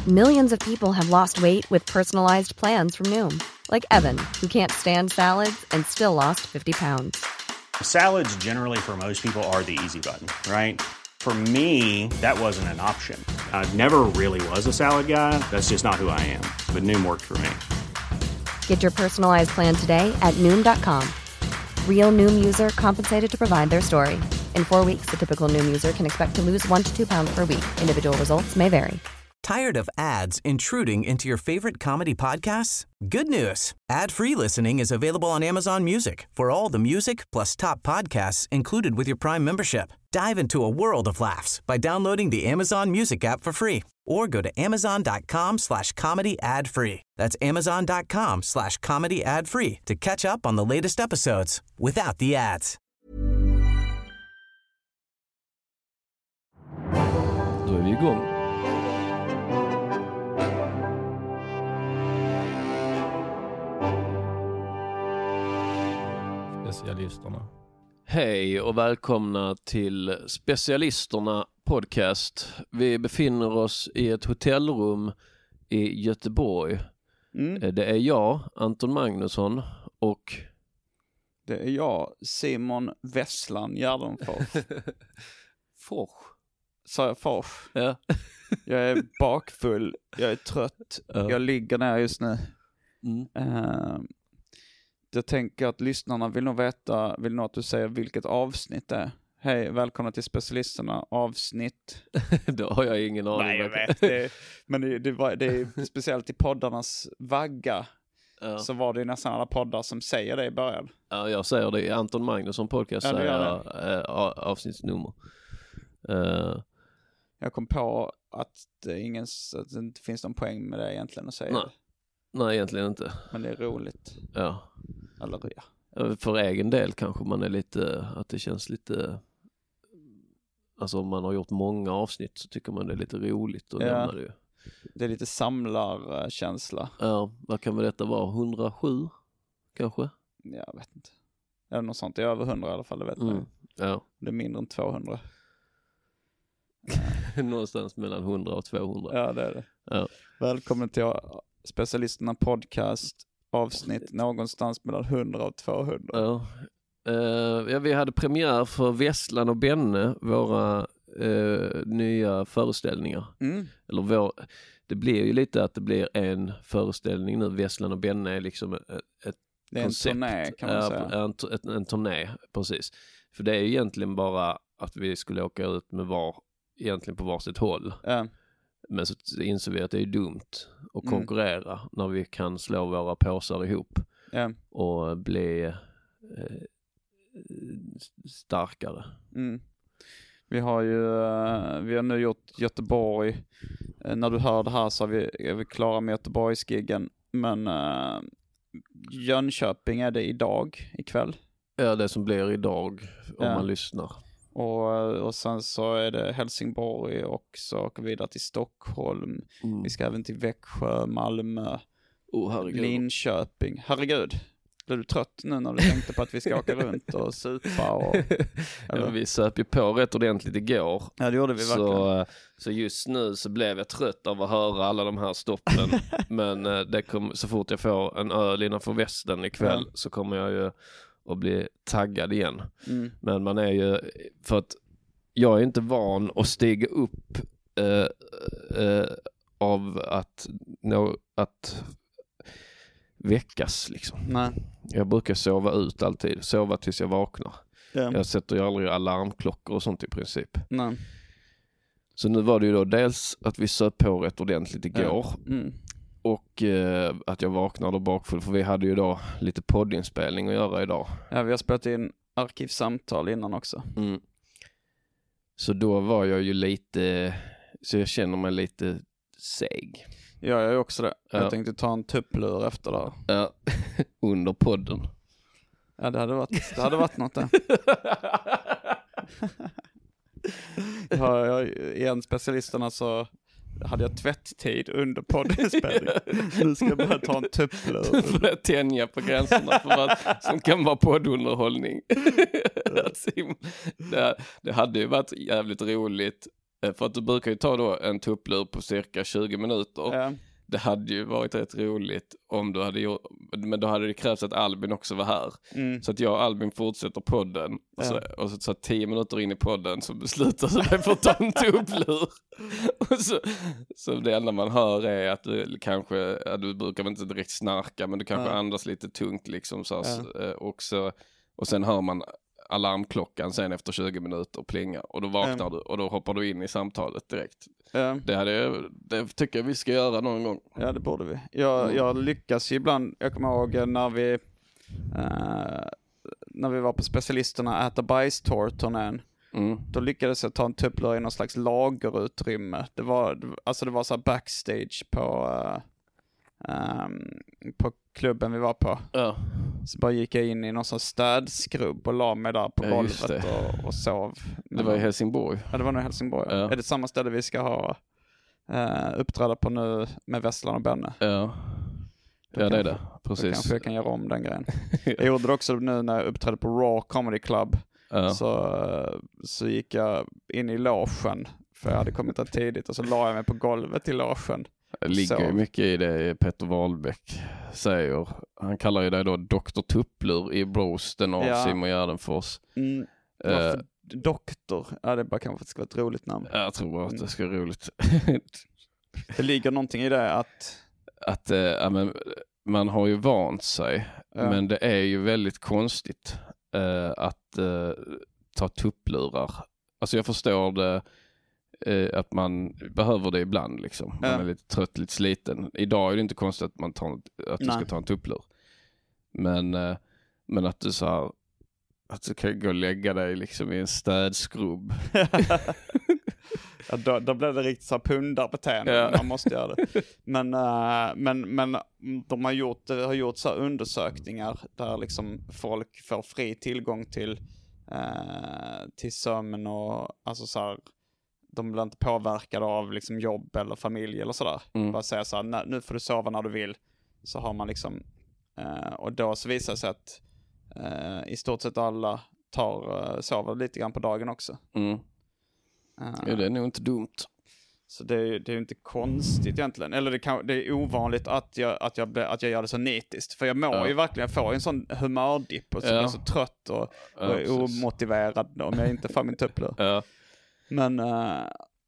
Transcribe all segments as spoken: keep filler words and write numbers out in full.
Millions of people have lost weight with personalized plans from Noom. Like Evan, who can't stand salads and still lost fifty pounds. Salads generally for most people are the easy button, right? For me, that wasn't an option. I never really was a salad guy. That's just not who I am. But Noom worked for me. Get your personalized plan today at Noom dot com. Real Noom user compensated to provide their story. In four weeks, the typical Noom user can expect to lose one to two pounds per week. Individual results may vary. Tired of ads intruding into your favorite comedy podcasts? Good news. Ad-free listening is available on Amazon Music for all the music plus top podcasts included with your Prime membership. Dive into a world of laughs by downloading the Amazon Music app for free or go to amazon.com slash comedy ad free. That's amazon.com slash comedy ad free to catch up on the latest episodes without the ads. Då är vi igång. Specialisterna. Hej och välkomna till Specialisterna podcast. Vi befinner oss i ett hotellrum i Göteborg. Mm. Det är jag, Anton Magnusson, och det är jag, Simon Wesslan Gärdenfors. Fors. Sa jag Fors? Ja. Jag är bakfull, jag är trött, ja. Jag ligger ner just nu. Mm. Uh, jag tänker att lyssnarna vill nog veta, vill nog att du säger vilket avsnitt det är. Hej, välkomna till Specialisterna, avsnitt. Då har jag ingen aning. Nej, jag vet. Det, men det, det, var, det är speciellt i poddarnas vagga. Ja. Så var det nästan alla poddar som säger det i början. Ja, jag säger det i Anton Magnusson podcast, ja, säger jag, äh, avsnittsnummer. Uh. Jag kom på att det, ingen, att det inte finns någon poäng med det egentligen att säga. Nej. Nej, egentligen inte. Men det är roligt. Ja. Eller ja. För egen del kanske man är lite, att det känns lite, alltså om man har gjort många avsnitt så tycker man det är lite roligt att ja. nämna det ju. Det är lite samlarkänsla. Ja, vad kan väl detta vara? hundrasju kanske? Jag vet inte. Eller något sånt, det är över hundra i alla fall, det vet mm. man. Ja. Det är mindre än tvåhundra. Någonstans mellan hundra och tvåhundra. Ja, det är det. Ja. Välkommen till Specialisterna podcast, avsnitt någonstans mellan hundra och tvåhundra. Ja. Uh, ja, vi hade premiär för Wesslan och Benne, våra uh, nya föreställningar. Mm. Eller vår, det blir ju lite att det blir en föreställning nu. Wesslan och Benne är liksom ett, ett det är koncept. En turné kan man säga. En, en, en turné, precis. För det är ju egentligen bara att vi skulle åka ut med var, egentligen på varsitt håll. Ja. Men så inser vi att det är dumt att konkurrera mm. när vi kan slå våra påsar ihop ja. och bli eh, starkare. Mm. Vi har ju uh, vi har nu gjort Göteborg. Uh, när du hör det här så är vi, är vi klara med Göteborgsgiggen. Men uh, Jönköping är det idag, ikväll. Ja, det som blir idag om ja. man lyssnar. Och, och sen så är det Helsingborg och så åker vi vidare till Stockholm. Mm. Vi ska även till Växjö, Malmö, oh, Linköping. Herregud, blev du trött nu när du tänkte på att vi ska åka runt och supa? Och, ja, vi söp ju på rätt ordentligt igår. Ja, det gjorde vi verkligen. Så, så just nu så blev jag trött av att höra alla de här stoppen. Men det kom, så fort jag får en öl innanför västen ikväll ja. så kommer jag ju och bli taggad igen. Mm. Men man är ju, för att jag är inte van att stiga upp eh, eh, av att, no, att väckas liksom. Nej. Jag brukar sova ut alltid, sova tills jag vaknar. Yeah. Jag sätter ju aldrig alarmklockor och sånt i princip. Nej. Så nu var det ju då dels att vi söp på rätt ordentligt igår. Yeah. Mm. Och eh, att jag vaknade bakfull, för vi hade ju då lite poddinspelning att göra idag. Ja, vi har spelat in arkivsamtal innan också. Mm. Så då var jag ju lite, så jag känner mig lite seg. Ja, jag är också det. Ja. Jag tänkte ta en tupplur efter det. Ja, under podden. Ja, det hade varit, det hade varit något där. ja, jag, igen, specialisterna så hade jag tvätttid under poddinspelning. Nu ska jag bara ta en tupplur. För att tänja på gränserna för vad som kan vara poddunderhållning. det, det hade ju varit jävligt roligt För att du brukar ju ta då en tupplur på cirka tjugo minuter. Ja. Det hade ju varit rätt roligt om du hade gjort, men då hade det krävts att Albin också var här. Mm. Så att jag och Albin fortsätter podden. Och så, ja. och så, så tio minuter in i podden så beslutar sig för att ta en tupplur. och så, så det enda man hör är att du kanske, ja, du brukar väl inte direkt snarka, men du kanske ja. andas lite tungt liksom. Så, ja. och, så, och sen hör man alarmklockan sen efter tjugo minuter plingar. Och då vaknar ja. du och då hoppar du in i samtalet direkt. Ja. Det, hade, det tycker jag vi ska göra någon gång. Ja, det borde vi. Jag, mm. jag lyckas ibland, jag kommer ihåg när vi uh, när vi var på specialisterna äta bajstår-turnén. Mm. Då lyckades jag ta en tupplur i någon slags lagerutrymme. Det var, alltså det var så här backstage på uh, um, på klubben vi var på. Ja. Så bara gick jag in i någon sån städskrubb och la mig där på ja, golvet och, och sov. Det var i Helsingborg. Ja, det var nog i Helsingborg. Ja. Är det samma ställe vi ska ha uh, uppträda på nu med Vesslan och Benne? Ja, då ja det är kanske, det. Precis. Då kanske jag kan göra om den grejen. Jag gjorde det också nu när jag uppträdde på Raw Comedy Club. Ja. Så, så gick jag in i logen, för jag hade kommit där tidigt, och så la jag mig på golvet i logen. Det ligger ju mycket i det Petter Wahlbeck säger. Han kallar ju dig då doktor Tupplur i Brosten av ja. Simon Gärdenfors. Mm. Varför uh, doktor? Ja, det bara kanske ska vara ett roligt namn. Jag tror bara att det ska vara roligt. Det ligger någonting i det att... Att uh, ja, men, man har ju vant sig. Ja. Men det är ju väldigt konstigt uh, att uh, ta tupplurar. Alltså jag förstår det... att man behöver det ibland liksom. Man ja. är lite trött, lite sliten. Idag är det inte konstigt att man tar, att du Nej. ska ta en tupplur. Men, men att du så här, att du kan gå och lägga dig liksom i en städskrubb. Ja, då, då blir det riktigt så här pundarbeteende. Ja. Man måste göra det. Men, uh, men, men de har gjort, har gjort så här undersökningar där liksom folk får fri tillgång till, uh, till sömn och alltså så här, de blir inte påverkade av liksom jobb eller familj eller sådär. Mm. Bara säga så här, nu får du sova när du vill. Så har man liksom, uh, och då så visar det sig att uh, i stort sett alla tar, uh, sover lite grann på dagen också. Mm. Uh, ja, det är nog inte dumt. Så det är, det är ju inte konstigt egentligen. Eller det, kan, det är ovanligt att jag, att, jag, att jag gör det så nitiskt. För jag mår ja. ju verkligen, jag får en sån humördipp och så ja. är jag så trött och, ja, och är omotiverad om jag inte får min tupplur. Ja. Men, uh,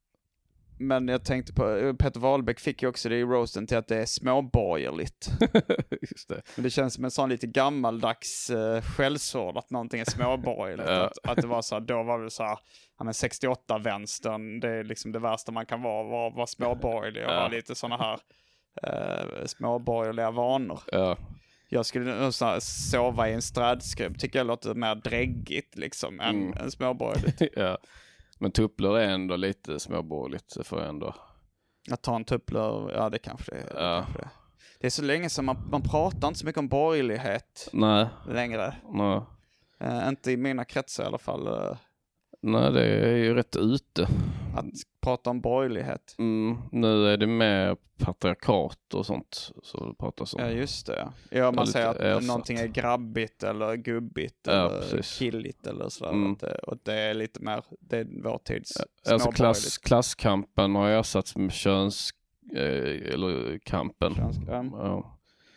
men jag tänkte på, Petter Wahlbeck fick ju också det i roasten till att det är småborgerligt. Just det. Men det känns som en sån lite gammaldags uh, skällsord att någonting är småborgerligt. Ja. att, att det var så här, då var det så här, ja, men sextioåtta-vänstern, det är liksom det värsta man kan vara, vara, vara småborgerlig och ja. ha lite såna här uh, småborgerliga vanor. Ja. Jag skulle nog sova i en strädskrubb, tycker jag låter mer dräggigt liksom än, mm. än småborgerligt. Ja. Men tupplur är ändå lite småborgerligt, så får jag ändå... Att ta en tupplur, ja det kanske det är. Det, ja. kanske det. det är så länge som man, man pratar inte så mycket om borgerlighet Nej. längre. Nej. Uh, inte i mina kretsar i alla fall. Uh, Nej, det är ju rätt ute. Att prata om borgerlighet. Mm, nu är det mer patriarkat och sånt. Så det pratas om. Ja, just det. Ja, man säger att ersatt. någonting är grabbigt eller gubbigt ja, eller precis. killigt eller sådär. Mm. Att det, och det är lite mer, det är vår tids ja, alltså klass, klasskampen har ersatts med köns, eh, eller kampen. Könskamp. Ja.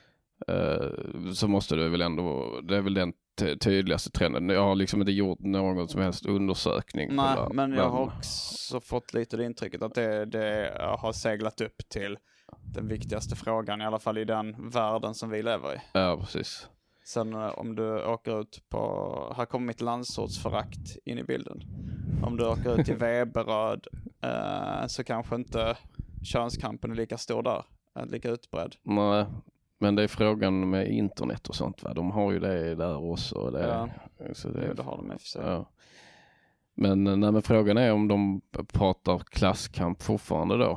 Eh, så måste det väl ändå, det är väl den tydligaste trenden. Jag har liksom inte gjort någon som helst undersökning. Nej, där, men jag men... har också fått lite det intrycket att det, det har seglat upp till den viktigaste frågan, i alla fall i den världen som vi lever i. Ja, precis. Sen om du åker ut på, här kommer mitt landsortsförakt in i bilden. Om du åker ut till Veberöd eh, så kanske inte könskampen är lika stor där, är lika utbredd. Nej. Men det är frågan med internet och sånt, va? De har ju det där också. Det, ja, så det, det, det har de i sig. Ja. Men, nej, men frågan är om de pratar klasskamp fortfarande då.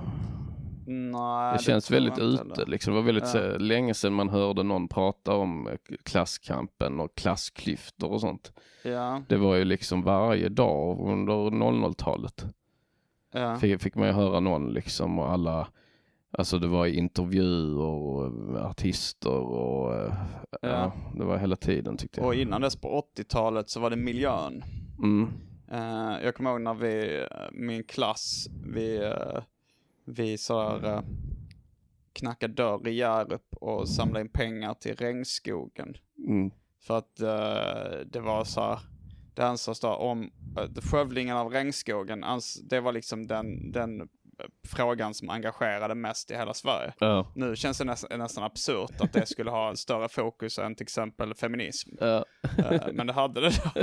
Nej, det, det känns väldigt ute. Liksom. Det var väldigt ja. länge sedan man hörde någon prata om klasskampen och klassklyftor och sånt. Ja. Det var ju liksom varje dag under noll noll-talet. Ja. Fick, fick man ju höra någon liksom, och alla... Alltså det var intervjuer och artister och ja. ja, det var hela tiden tyckte jag. Och innan dess på åttiotalet så var det miljön. Mm. Uh, jag kommer ihåg när vi, min klass, vi, uh, vi sådär uh, knackade dörr i Hjärup och samlade in pengar till regnskogen. Mm. För att uh, det var så här, det ansågs då om uh, skövlingen av regnskogen, ans, det var liksom den, den frågan som engagerade mest i hela Sverige. Ja. Nu känns det nästan, nästan absurt att det skulle ha en större fokus än till exempel feminism. Ja. uh, men det hade det då.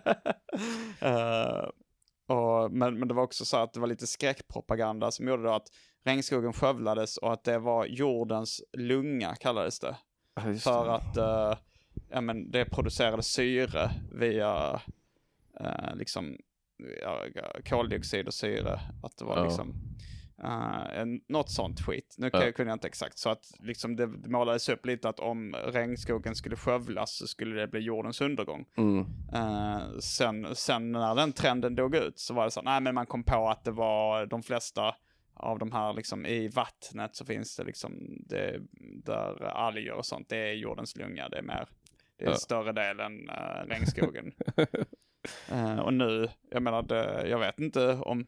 uh, och, men, men det var också så att det var lite skräckpropaganda som gjorde då att regnskogen skövlades och att det var jordens lunga kallades det. Ja, för det. att uh, ja, men det producerade syre via uh, liksom ja, koldioxid och syre. Att det var ja. liksom uh, en, något sånt skit. Nu kan ja. jag, kunde jag inte exakt. Så att liksom det, det målades upp lite att om regnskogen skulle skövlas så skulle det bli jordens undergång. Mm. Uh, sen, sen när den trenden dog ut så var det så nej men man kom på att det var de flesta av de här liksom i vattnet så finns det liksom det, där alger och sånt, det är jordens lunga, det är mer det är ja. större del än uh, regnskogen. uh, och nu, jag menar det, jag vet inte om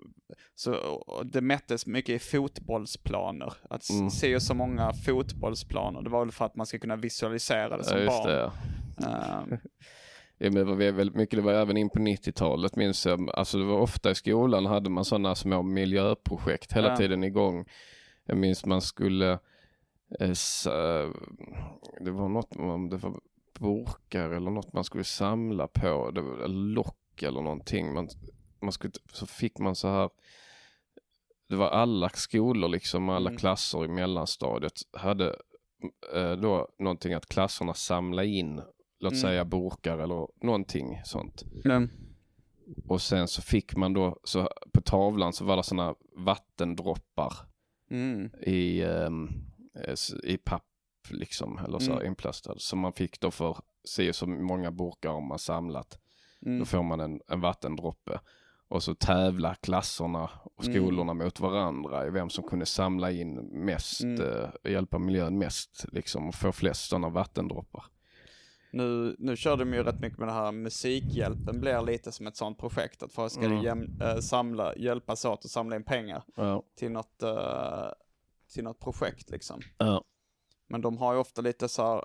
så det mättes mycket i fotbollsplaner. Att mm. se så många fotbollsplaner, det var väl för att man ska kunna visualisera det som ja, just barn. Det, ja. uh, Ja, men det var väldigt mycket, det var även in på nittiotalet minns jag. Alltså det var ofta i skolan hade man sådana små miljöprojekt hela ja. tiden igång. Jag minns man skulle eh, så, det var något, det var burkar eller något man skulle samla på, det var lock eller någonting. Man, man skulle, så fick man så här, det var alla skolor liksom, alla mm. klasser i mellanstadiet hade eh, då någonting att klasserna samla in. Låt mm. säga burkar eller någonting sånt. Mm. Och sen så fick man då, så på tavlan så var det såna vattendroppar mm. i, um, i papp liksom, eller så mm. inplastad. Så man fick då för se så många burkar om man samlat. Mm. Då får man en, en vattendroppe. Och så tävla klasserna och skolorna mm. mot varandra i vem som kunde samla in mest, mm. uh, hjälpa miljön mest liksom, och få flest sådana vattendroppar. Nu, nu kör de ju rätt mycket med det här musikhjälpen blir lite som ett sånt projekt att folk ska mm. jäm, äh, samla, hjälpas åt och samla in pengar ja. till något äh, till något projekt liksom. Ja. Men de har ju ofta lite så här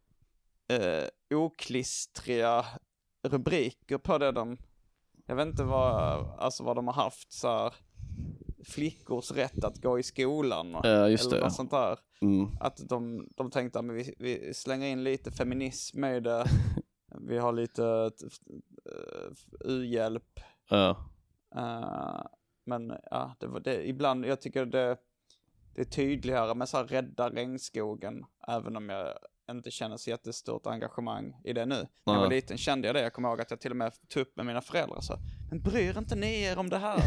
äh, oklistriga rubriker på det de, jag vet inte vad, alltså vad de har haft så här, flickors rätt att gå i skolan och, ja, just eller det. något sånt där. Mm. Att de, de tänkte att vi, vi slänger in lite feminism i det. Vi har lite uh, u-hjälp. Ja. Uh, men ja, det var det. Ibland, jag tycker det, det är tydligare med så här rädda regnskogen. Även om jag inte känner så jättestort engagemang i det nu. När jag var liten kände jag det. Jag kommer ihåg att jag till och med tog upp med mina föräldrar så. Men bryr inte ni er om det här?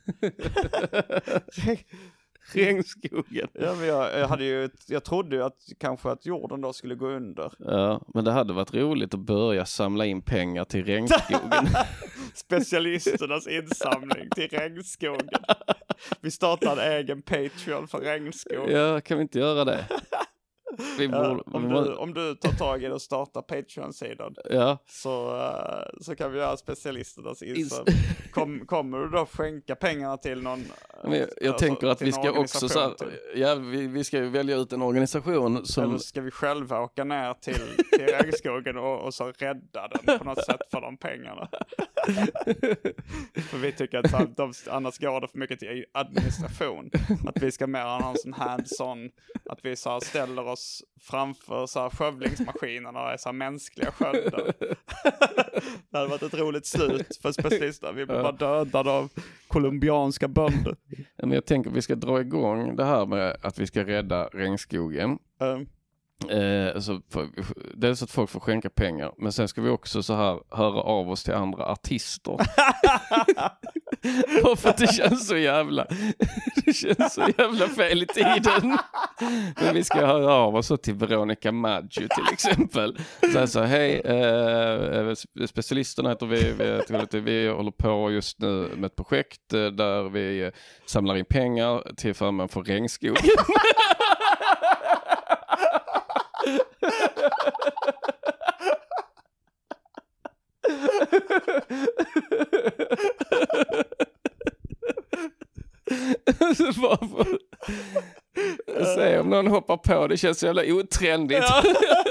Regnskogen. Ja, men jag, jag, hade ju, jag trodde ju att kanske att jorden då skulle gå under. Ja, men det hade varit roligt att börja samla in pengar till regnskogen. Specialisternas insamling till regnskogen. Vi startar en egen Patreon för regnskogen. Ja, kan vi inte göra det? Vi ja, borde, om, du, om du tar tag i det och startar Patreon-sidan ja. så, uh, så kan vi göra specialisternas insamling. Kom, kommer du då skänka pengarna till någon? Men jag jag alltså, tänker att vi ska också så här, ja, vi, vi ska ju välja ut en organisation som... Eller ska vi själva åka ner till, till regnskogen och, och så rädda den på något sätt för de pengarna. För vi tycker att så här, de, annars går det för mycket till administration. Att vi ska mer ha en sån hands-on, att vi så här, ställer oss framför så här, skövlingsmaskinerna och är så här, mänskliga sköldar. Det hade varit ett roligt slut för specialister. Vi blir bara dödade av kolumbianska bönder. Men jag tänker att vi ska dra igång det här med att vi ska rädda regnskogen. Um. Eh, så för, dels att folk får skänka pengar, men sen ska vi också så här höra av oss till andra artister. För att det känns så jävla det känns så jävla fel i tiden. Men vi ska höra av oss till Veronica Maggio till exempel. Så, så hej, eh, specialisterna heter vi, vi, vi håller på just nu med ett projekt där vi samlar in pengar till förmån för regnskogen. se om någon hoppar på. Det känns så jävla otrendigt. Ja.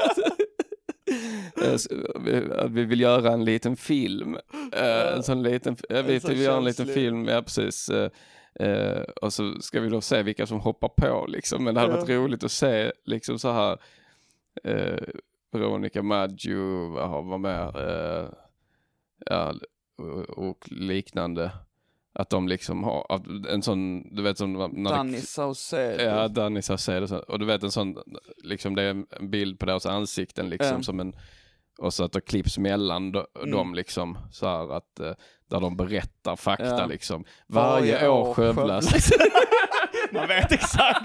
Att vi vill göra en liten film. En sån liten, jag vet att vi gör en liten film, ja precis. Uh, och så ska vi då se vilka som hoppar på liksom. Men det hade ja. varit roligt att se liksom så här uh, Veronica Maggio var med uh, ja, och, och liknande, att de liksom har en sån, du vet som när Danny Saucedo. Ja, Danny Saucedo, och du vet en sån liksom, det är en bild på deras ansikten liksom mm. som en, och så att det klipps mellan do, mm. dem liksom så här att uh, där de berättar fakta ja. liksom. Varje, Varje år, år skövlas. Man vet exakt.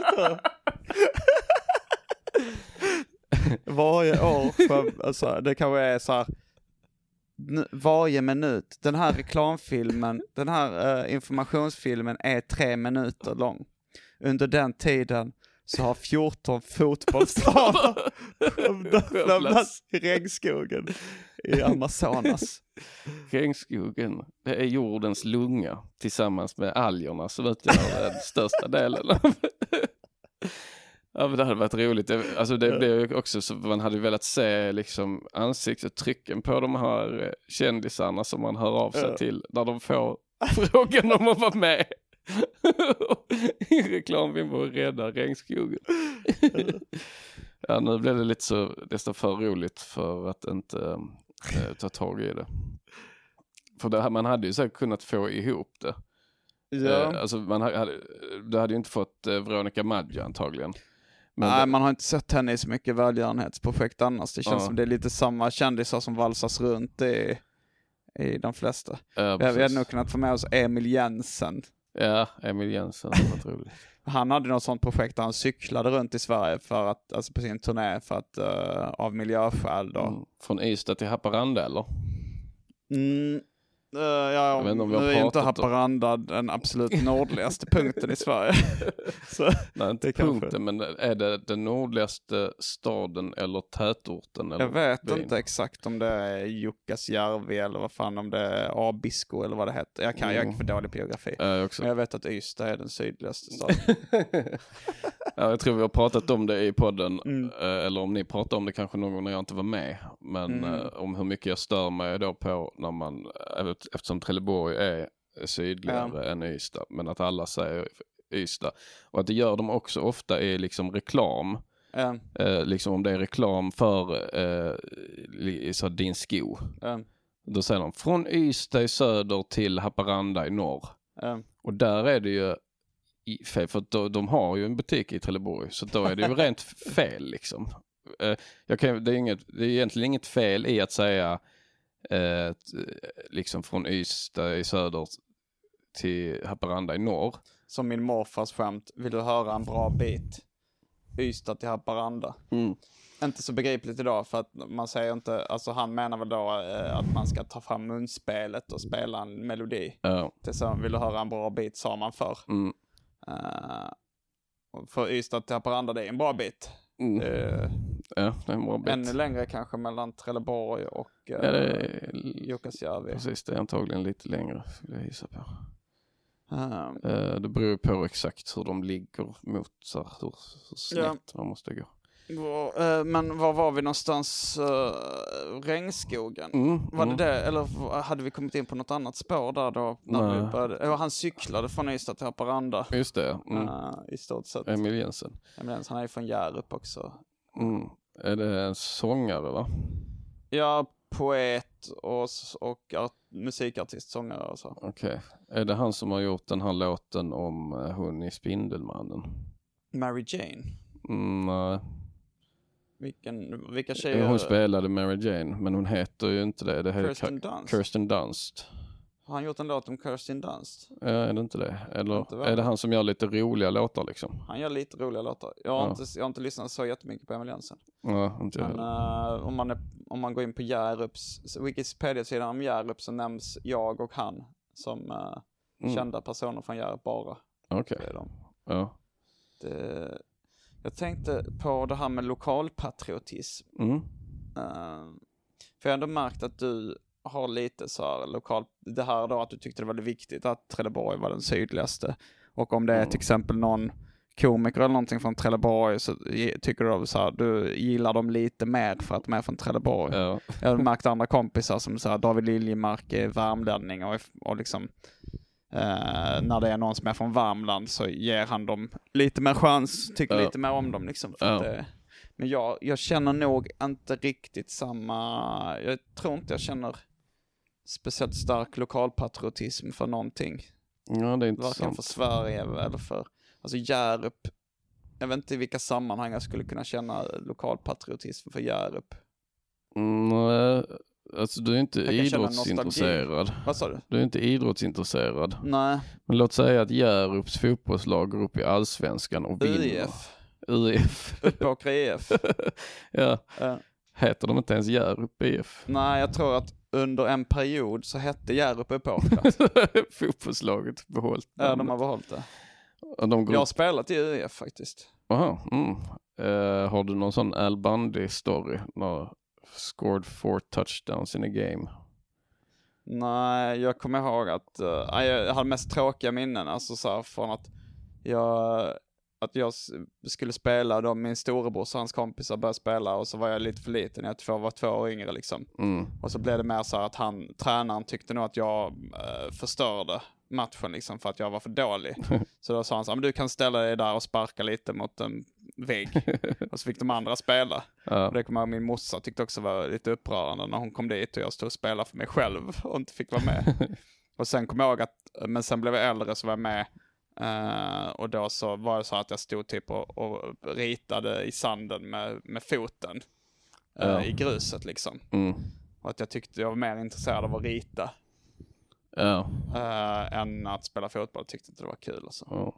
Varje år skövlas. Alltså, det kanske är så här varje minut. Den här reklamfilmen, den här uh, informationsfilmen är tre minuter lång. Under den tiden så har fjorton fotbollsplaner skövlats i regnskogen i Amazonas. Regnskogen, det är jordens lunga tillsammans med algerna som utgör den största delen. Ja, men det hade varit roligt. Alltså det blev ju också så, man hade velat se liksom ansiktsuttrycken på de här kändisarna som man hör av sig ja. till när de får frågan om att vara med i reklamfilm och rädda regnskogen. Ja, nu blev det lite så desto för roligt för att inte äh, ta tag i det. För det här, man hade ju säkert kunnat få ihop det. Ja. Äh, alltså man hade, du hade ju inte fått äh, Veronica Maggio antagligen. Men Nej, det... man har inte sett henne i så mycket välgörenhetsprojekt annars. Det känns ja. som det är lite samma kändisar som valsas runt i, i de flesta. Ja, vi hade nog kunnat få med oss Emil Jensen. Ja, Emil Jensen, det var roligt. Han hade något sånt projekt där han cyklade runt i Sverige för att, alltså på sin turné för att, uh, av miljöskäl då. Mm. Från Ystad till Haparanda eller? Mm. Uh, ja, jag vet inte om vi nu har är inte Haparanda den absolut nordligaste punkten i Sverige. Så, nej, inte det punkten, kanske. Men är det den nordligaste staden eller tätorten? Eller jag vet byn? Inte exakt om det är Jukkasjärvi eller vad fan, om det är Abisko eller vad det heter. Jag kan mm. jag är för dålig på geografi. Ja, jag också. Men jag vet att Ystad är den sydligaste staden. Ja, jag tror vi har pratat om det i podden. Mm. Eller om ni pratar om det kanske någon gång när jag inte var med. Men mm. om hur mycket jag stör mig då på när man, eftersom Trelleborg är sydligare ja. än Ystad. Men att alla säger Ystad. Och att det gör de också ofta är liksom reklam. Ja. Eh, liksom om det är reklam för eh, så din sko. Ja. Då säger de från Ystad i söder till Haparanda i norr. Ja. Och där är det ju i fel, för då, de har ju en butik i Trelleborg, så då är det ju rent fel liksom. Eh, jag kan, det, är inget, det är egentligen inget fel i att säga eh, liksom från Ystad i söder till Haparanda i norr. Som min morfars skämt, vill du höra en bra bit? Ystad till Haparanda. Mm. Inte så begripligt idag, för att man säger inte, alltså han menar väl då eh, att man ska ta fram munspelet och spela en melodi. Ja. Till så vill du höra en bra bit, sa man förr. Mm. Uh, för Ystad till Haparanda, det är en bra bit. Mm. Uh, ja, det är en bra bit. Ännu längre kanske mellan Trelleborg och uh, ja, Jukkasjärvi. Precis, det är antagligen lite längre, skulle jag gissa på. Uh, uh, det beror på exakt hur de ligger mot så här, hur, hur snett ja. man måste gå. Uh, men var var vi någonstans? Uh, regnskogen? Mm, var mm. det det? Eller hade vi kommit in på något annat spår där då? När vi började? Uh, han cyklade från Ystad till Haparanda. Just det. Mm. Uh, I stort sett. Emil Jensen. Emil Jensen, han är ju från Hjärup också. Mm. Är det en sångare va? Ja, poet och, och art, musikartist, sångare och så. Okej. Okay. Är det han som har gjort den här låten om uh, hon i Spindelmannen? Mary Jane? Mm, nej. Vilken, vilka tjejer? Hon spelade Mary Jane, men hon heter ju inte det. Det heter Kirsten Dunst. Kirsten Dunst. Har han gjort en låt om Kirsten Dunst? Ja, är det inte det? Eller inte är det han som gör lite roliga låtar liksom? Han gör lite roliga låtar. Jag har, ja. inte, jag har inte lyssnat så jättemycket på Emil Jensen. Ja, inte jag men uh, om, man är, om man går in på Hjärups Wikipedia-sidan om Hjärup, så nämns jag och han som uh, mm. kända personer från Hjärup bara. Okej. Okay. Ja. Det... Jag tänkte på det här med lokalpatriotism. Mm. Uh, för jag har ändå märkt att du har lite så här lokal... Det här då att du tyckte det var viktigt att Trelleborg var den sydligaste. Och om det är till exempel någon komiker eller någonting från Trelleborg så tycker du så här, du gillar dem lite mer för att de är från Trelleborg. Ja. Jag har märkt andra kompisar som så här, David Liljemark är värmlänning och, och liksom eh, när det är någon som är från Värmland så ger han dem lite mer chans, tycker Ja. lite mer om dem liksom. För Ja. att det, men jag, jag känner nog inte riktigt samma, jag tror inte jag känner speciellt stark lokalpatriotism för någonting. Ja, det är Varken intressant. för Sverige eller för, alltså Hjärup, jag vet inte i vilka sammanhang jag skulle kunna känna lokalpatriotism för Hjärup. Mm, alltså du är inte Jag kan känna idrottsintresserad. Vad sa du? Du är inte idrottsintresserad. Nej, Men låt säga att Hjärups fotbollslag går upp i Allsvenskan och vinner. U I F. U I F. Uppåkra I F. Ja. Uh, Heter de inte ens Hjärup I F? nej, jag tror att under en period så hette Hjärup Uppåkra. Fotbollslaget behållit. Ja, de har behållit det. Och de går Jag har upp. spelat i U I F faktiskt. Aha, mm. uh, har du någon sån Al Bundy-story? Någon scored four touchdowns in a game? Nej, jag kommer ihåg att uh, jag hade mest tråkiga minnen. Alltså så här, från att jag, att jag skulle spela, då min storebror och hans kompisar började spela och så var jag lite för liten. Jag var två år yngre liksom. Mm. Och så blev det mer så här att han, tränaren tyckte nog att jag uh, förstörde matchen liksom för att jag var för dålig. Så då sa han så här, men du kan ställa dig där och sparka lite mot en vägg. Och så fick de andra spela. Ja. Och det kommer jag ihåg, min morsa tyckte också var lite upprörande när hon kom dit och jag stod och spelade för mig själv och inte fick vara med. Och sen kom jag ihåg att, men sen blev jag äldre så var jag med. Uh, och då så var det så att jag stod typ och, och ritade i sanden med, med foten. Uh, Ja. I gruset liksom. Mm. Och att jag tyckte jag var mer intresserad av att rita. Ja. Uh, än att spela fotboll. Jag tyckte inte det var kul alltså. Ja.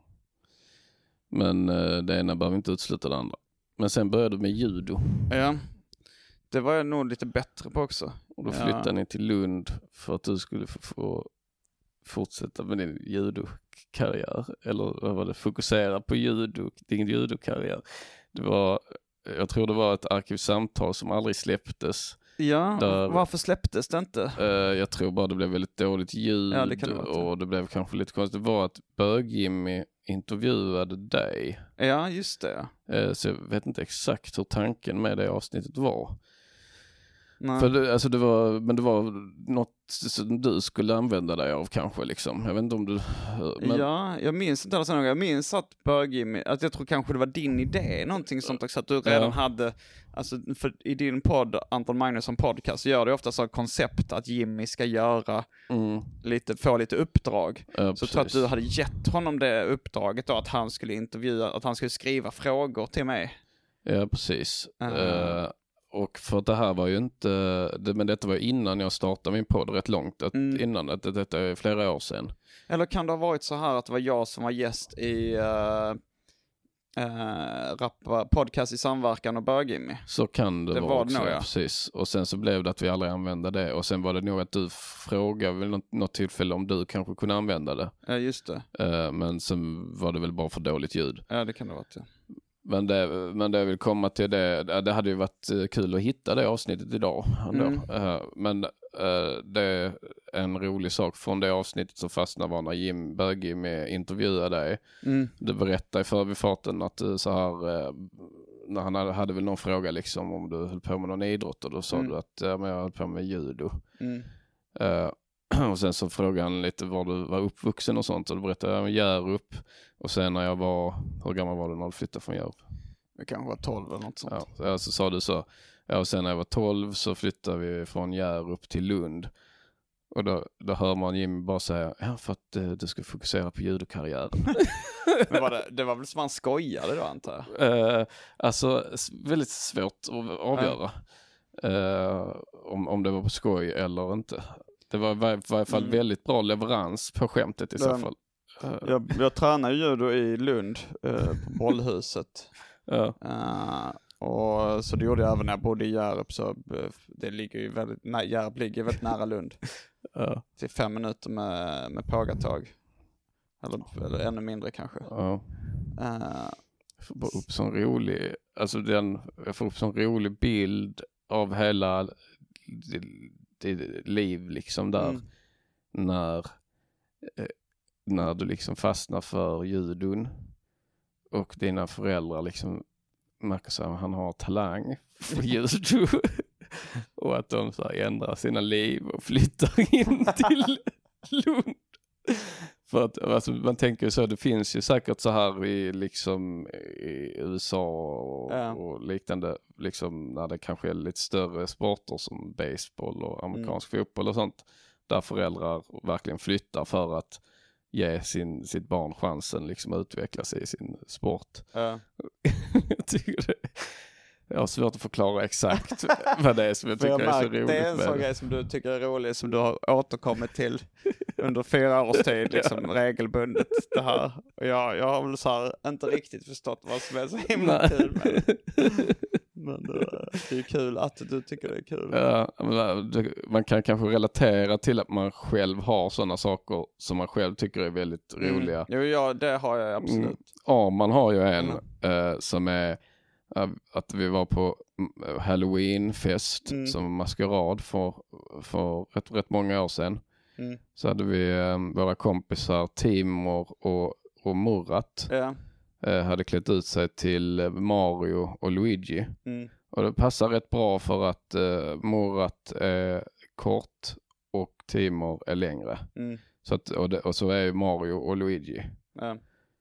Men uh, det ena behöver inte utesluta det andra. Men sen började du med judo. Ja, det var jag nog lite bättre på också. Och då Ja. flyttade ni till Lund för att du skulle få, få fortsätta med din judokarriär. Eller vad var det? Fokusera på judo, din judokarriär. Det var, jag tror det var ett arkivsamtal som aldrig släpptes. Ja, Där- varför släpptes det inte? Uh, jag tror bara det blev väldigt dåligt ljud. Ja, det kan det vara, tror jag. och det blev kanske lite konstigt. Det var att Bög-Jimmy intervjuade dig. Ja, just det. Uh, så jag vet inte exakt hur tanken med det avsnittet var. Nej. För det, alltså det var, men det var något som du skulle använda dig av kanske liksom. Jag vet inte om du... Men, Ja, jag minns inte alls något. Jag minns att Bög-Jimmy, att jag tror kanske det var din idé, någonting sånt också, att du redan Ja. hade, alltså för i din podd, Anton Magnusson podcast, så gör du ofta så koncept att Jimmy ska göra mm, lite, få lite uppdrag. ja, Så jag tror att precis. du hade gett honom det uppdraget då, att han skulle intervjua, att han skulle skriva frågor till mig. Ja, precis. Ah. Eh, och för att det här var ju inte, det, men detta var innan jag startade min podd rätt långt, att, Mm. innan, att, att detta är flera år sedan. Eller kan det ha varit så här att det var jag som var gäst i uh, uh, rappa, podcast i samverkan och Bög-Jimmy? Så kan det, Det vara var det också, nog, ja. ja. Precis. Och sen så blev det att vi aldrig använde det. Och sen var det nog att du frågade vid något, något tillfälle om du kanske kunde använda det. Ja, just det. Eh, men sen var det väl bara för dåligt ljud. Ja, det kan det ha varit, ja. Men det, men det jag vill komma till det, det hade ju varit eh, kul att hitta det avsnittet idag. Ändå. Mm. Eh, men eh, det är en rolig sak från det avsnittet som fastnade var när Jim Bögi med intervjuade dig. Mm. Du berättade i förbifarten att du så här, eh, när han hade, hade väl någon fråga liksom om du höll på med någon idrott och då sa Mm. du att ja, men jag höll på med judo. Mm. Eh, och sen så frågade han lite var du var uppvuxen och sånt och då berättade jag om Hjärup. Och sen när jag var, hur gammal var du när du flyttade från Hjärup? Det kanske var tolv eller något sånt. Ja, så, ja, så sa du så. Ja, och sen när jag var tolv så flyttade vi från Hjärup till Lund. Och då, då hör man Jimmy bara säga, ja för att eh, du ska fokusera på judokarriären. Men var det, det var väl som han skojade då, antar jag? eh, alltså s- väldigt svårt att avgöra. Eh, om, om det var på skoj eller inte. Det var i varje, varje fall Mm. väldigt bra leverans på skämtet i så Den- fall. Eh, Jag, jag tränar ju judo i Lund, eh, på bollhuset. ja. Eh, och så det gjorde jag även när jag bodde i Hjärup, så eh, det ligger ju väldigt, nej, Hjärup ligger väldigt nära Lund. Ja. Till fem minuter med, med pågatag. Eller, eller ännu mindre kanske. Ja. Eh, Jag får bara upp sån rolig, alltså den, jag får upp sån rolig bild av hela det, det liv liksom där. Mm. När, eh, när du liksom fastnar för judon. och dina föräldrar liksom märker så att han har talang för judo och att de så här ändrar sina liv och flyttar in till Lund. För att alltså, man tänker så, det finns ju säkert så här i liksom i U S A och, ja. och liknande, liksom när det kanske är lite större sporter som baseball och amerikansk mm. fotboll och sånt, där föräldrar verkligen flyttar för att ge sin, sitt barn chansen liksom att utveckla sig i sin sport. Ja. Jag tycker det, jag har svårt att förklara exakt vad det är som jag tycker jag är så roligt. Det är en sån grej som du tycker är rolig, som du har återkommit till under fyra års tid, liksom ja. regelbundet det här. Och jag, jag har väl så här inte riktigt förstått vad som är så himla Nej. kul med det. Men det, det är kul att du tycker det är kul. Ja, man kan kanske relatera till att man själv har sådana saker som man själv tycker är väldigt mm. roliga. Jo, ja, det har jag absolut. Mm. Ja, man har ju en mm. eh, som är att vi var på Halloweenfest mm. som maskerad för, för rätt, rätt många år sedan. Mm. Så hade vi eh, våra kompisar Timor och, och Murat ja. eh, hade klätt ut sig till Mario och Luigi. Mm. Och det passar rätt bra för att eh, Murat är kort och Timor är längre. Mm. Så att, och, det, och så är Mario och Luigi. Ja.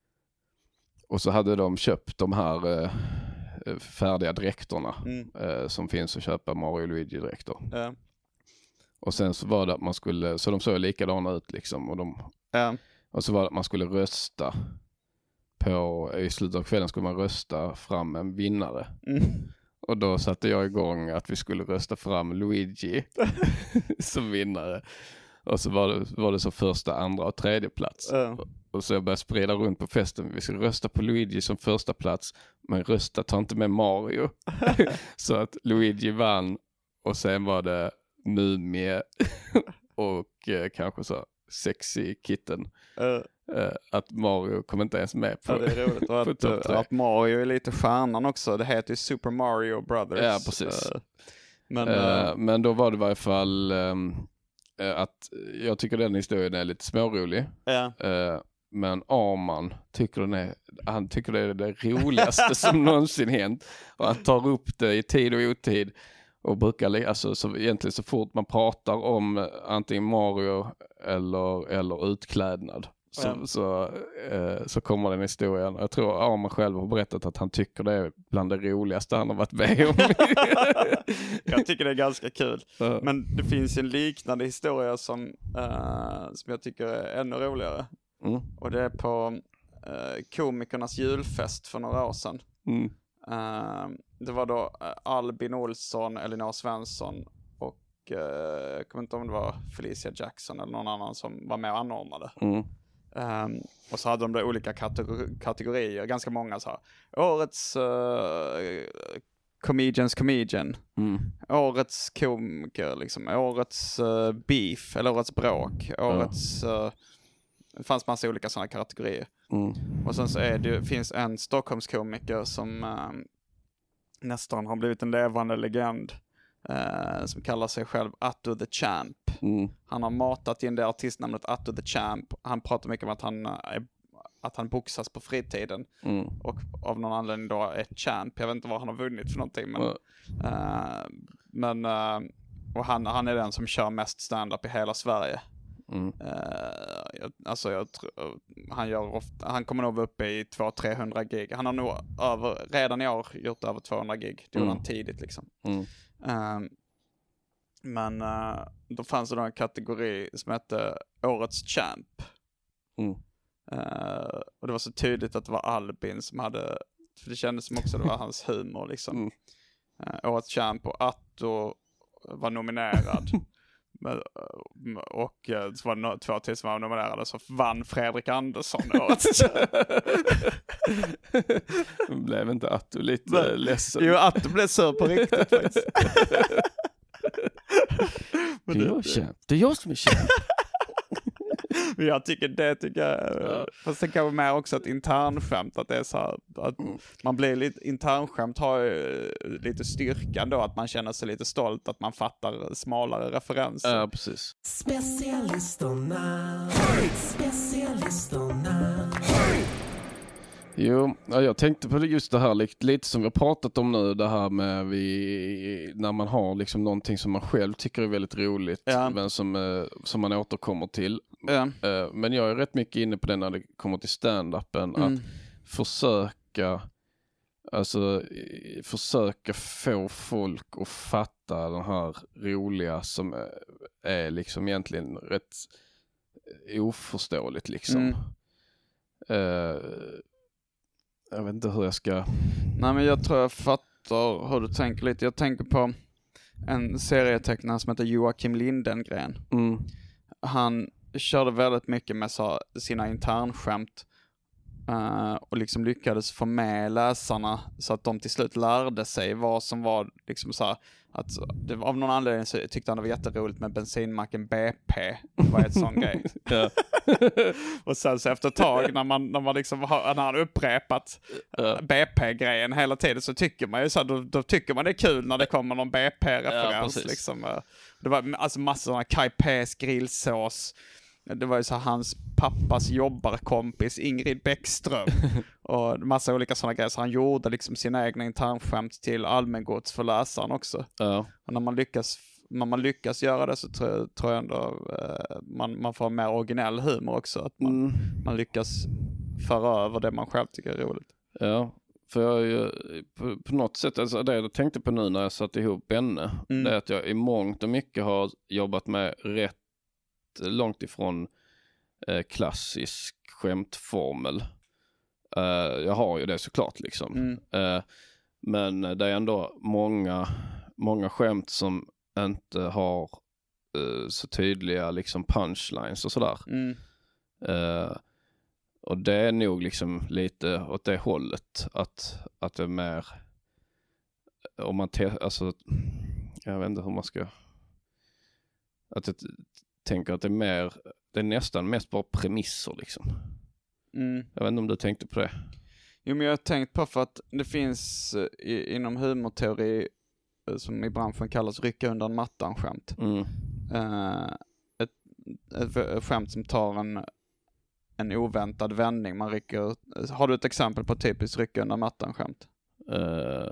Och så hade de köpt de här eh, färdiga dräkterna mm. eh, som finns att köpa Mario Luigi-dräkter. Ja. Och sen så var det att man skulle, så de såg likadana ut liksom, och de ja. och så var det att man skulle rösta på, i slutet av kvällen skulle man rösta fram en vinnare. Mm. Och då satte jag igång att vi skulle rösta fram Luigi som vinnare. Och så var det, var det så första, andra och tredje plats. Ja. Och så jag började sprida runt på festen. Vi ska rösta på Luigi som första plats. Men rösta tar inte med Mario. Så att Luigi vann. Och sen var det Mumie och eh, kanske så Sexy Kitten. Uh. Uh, att Mario kom inte ens med på. Ja, det är roligt. Och att, att Mario är lite stjärnan också. Det heter ju Super Mario Brothers. Ja, precis. Uh, men, uh, men då var det i varje fall um, att jag tycker den historien är lite smårolig. Ja. Uh, Men Arman tycker den är, han tycker det är det roligaste som någonsin hänt. Och han tar upp det i tid och otid. Och brukar, alltså så egentligen så fort man pratar om antingen Mario eller, eller utklädnad. Så, ja. så, eh, så kommer den historien. Jag tror Arman själv har berättat att han tycker det är bland det roligaste han har varit med om. Jag tycker det är ganska kul. Ja. Men det finns en liknande historia som, uh, som jag tycker är ännu roligare. Mm. Och det är på uh, komikernas julfest för några år sedan. Mm. Uh, det var då uh, Albin Olsson, Elinor Svensson och uh, jag kommer inte om det var Felicia Jackson eller någon annan som var med och anordnade. Mm. Um, och så hade de då olika kategor- kategorier, ganska många så här. Årets uh, comedians comedian, mm. årets komiker, liksom, årets uh, beef eller årets bråk, årets uh, det fanns massa olika sådana kategorier. Mm. Och sen så är det, finns en Stockholmskomiker som uh, nästan har blivit en levande legend. Uh, som kallar sig själv Atto the Champ. Mm. Han har matat in det artistnamnet Atto the Champ. Han pratar mycket om att han, är, att han boxas på fritiden. Mm. Och av någon anledning då är champ. Jag vet inte vad han har vunnit för någonting. Men, mm. uh, men uh, och han, han är den som kör mest stand-up i hela Sverige. Mm. Uh, jag, alltså jag tror han gör ofta, han kommer nog upp i två till trehundra gig. Han har nog över, redan i år gjort över tvåhundra gig. Det gjorde mm. han tidigt liksom. Mm. Um, men uh, då fanns det då en kategori som hette Årets Champ. Mm. Uh, och det var så tydligt att det var Albin som hade, för det kändes som också det var hans humor liksom. Mm. Uh, Årets Champ och Atto var nominerad. Men, och uh, så var det no- två till som var nominerade, så vann Fredrik Andersson Årets Champ. Blev inte Atto lite men, ledsen? Jo, Atto blev sur på riktigt faktiskt. Men det är jag kämp. Det är jag som är kämp. Men jag tycker det tycker jag, ja. Fast det kan vara med också ett internskämt, att det är så här, att mm. man blir lite, internskämt har ju lite styrkan då, att man känner sig lite stolt, att man fattar smalare referenser. Ja, precis. Specialisterna, specialisterna. Jo, ja, jag tänkte på det just det här lite, lite som vi har pratat om nu, det här med vi, när man har liksom någonting som man själv tycker är väldigt roligt, ja. men som, eh, som man återkommer till. Ja. Eh, men jag är rätt mycket inne på det när det kommer till stand-upen, mm. att försöka alltså försöka få folk att fatta den här roliga som är, är liksom egentligen rätt oförståeligt liksom. Mm. Uh, jag vet inte hur jag ska... Nej, men jag tror jag fattar hur du tänker lite. Jag tänker på en serietecknare som heter Joakim Lindengren. Mm. Han körde väldigt mycket med så, sina internskämt uh, och liksom lyckades få med läsarna så att de till slut lärde sig vad som var liksom så här, att det, av någon anledning så tyckte han det var jätteroligt med bensinmacken B P var ett sån grej. Och sen så efter ett tag när man, när man liksom har, när han upprepat uh. B P-grejen hela tiden så tycker man ju så här, då, då tycker man det är kul när det kommer någon B P-referens. Ja, liksom. Det var alltså massor av Kai P's grillsås. Det var ju så hans pappas jobbarkompis Ingrid Bäckström och massa olika sådana grejer. Så han gjorde liksom sina egna internskämt till allmängods för läsaren också. Ja. Och när man lyckas när man lyckas göra det så tror, tror jag ändå eh, man, man får mer originell humor också. Att man, mm. man lyckas föra över det man själv tycker är roligt. Ja, för jag ju, på, på något sätt, alltså det jag tänkte på nu när jag satt ihop Benne, mm. det är att jag i mångt och mycket har jobbat med rätt långt ifrån eh, klassisk skämtformel. Eh, jag har ju det såklart liksom. Mm. Eh, men det är ändå många, många skämt som inte har eh, så tydliga liksom punchlines och sådär. Mm. Eh, och det är nog liksom lite åt det hållet att, att det är mer om man te- alltså jag vet inte hur man ska att det tänker att det är mer, det är nästan mest bara premisser liksom. Mm. Jag vet inte om du tänkte på det. Jo, men jag har tänkt på för att det finns i, inom humorteori som i branschen kallas rycka undan mattan skämt. Mm. Uh, ett, ett, ett skämt som tar en, en oväntad vändning. Man rycker, har du ett exempel på typiskt rycka undan mattan skämt? Uh,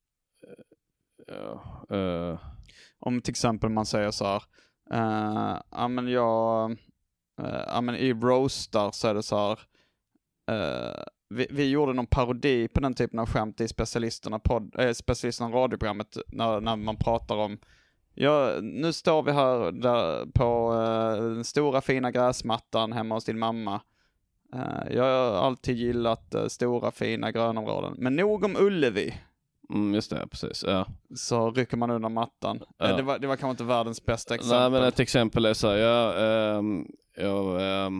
uh, uh. Om till exempel man säger så här Uh, ja men jag uh, ja men i roastar så är det så här uh, vi, vi gjorde någon parodi på den typen av skämt i specialisterna podd, äh, specialisterna radioprogrammet när, när man pratar om ja, nu står vi här där på uh, den stora fina gräsmattan hemma hos din mamma. Uh, jag har alltid gillat uh, stora fina grönområden, men nog om Ullevi. Mm, just det, precis. Ja. Så rycker man undan mattan. Ja. Det, var, det var kanske inte världens bästa exempel. Nej, men ett exempel är så här, ja, ähm, ja, ähm,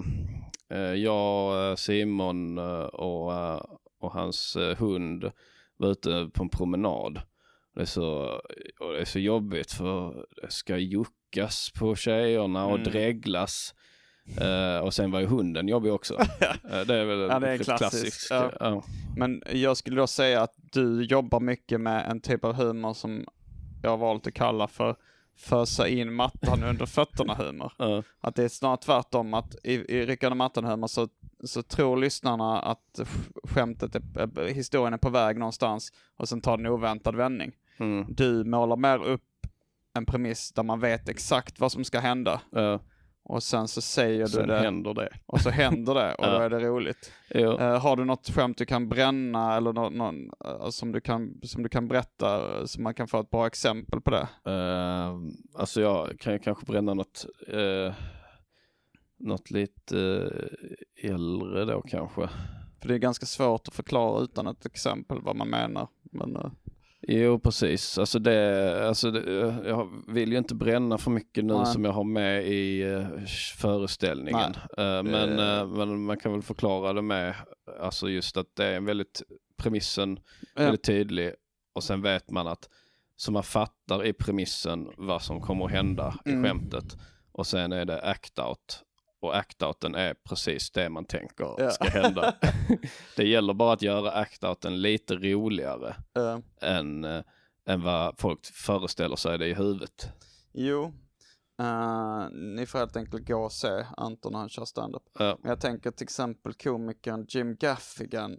jag, Simon och, och hans hund var ute på en promenad. Det är så, och det är så jobbigt för det ska juckas på tjejerna och mm. dreglas. Uh, och sen var ju hunden jobbig också. uh, det är väl ja, det är klassiskt. klassiskt. Ja. Ja. Men jag skulle då säga att du jobbar mycket med en typ av humor som jag har valt att kalla för fösa in mattan under fötterna humor. Uh. Att det är snart tvärtom att i, i ryckande mattan humor så, så tror lyssnarna att skämtet är, historien är på väg någonstans och sen tar den en oväntad vändning. Mm. Du målar mer upp en premiss där man vet exakt vad som ska hända. Uh. Och sen så säger sen du det. händer det. Och så händer det. Och ja. Då är det roligt. Uh, har du något skämt du kan bränna eller någon, någon uh, som, du kan, som du kan berätta uh, så man kan få ett bra exempel på det? Uh, alltså jag kan ju kanske bränna något uh, något lite uh, äldre då kanske. För det är ganska svårt att förklara utan ett exempel vad man menar. Men... Uh, Jo, precis. Alltså det, alltså det, jag vill ju inte bränna för mycket nu Nej. Som jag har med i uh, föreställningen. Uh, men, uh, men man kan väl förklara det med alltså just att det är en väldigt premissen ja. Väldigt tydlig och sen vet man att så man fattar i premissen vad som kommer att hända mm. i skämtet och sen är det act out. Och act-outen är precis det man tänker ja. Ska hända. Det gäller bara att göra act-outen lite roligare uh. än, äh, än vad folk föreställer sig det i huvudet. Jo, uh, ni får helt enkelt gå och se Anton när han kör stand-up. Uh. Men jag tänker till exempel komikern Jim Gaffigan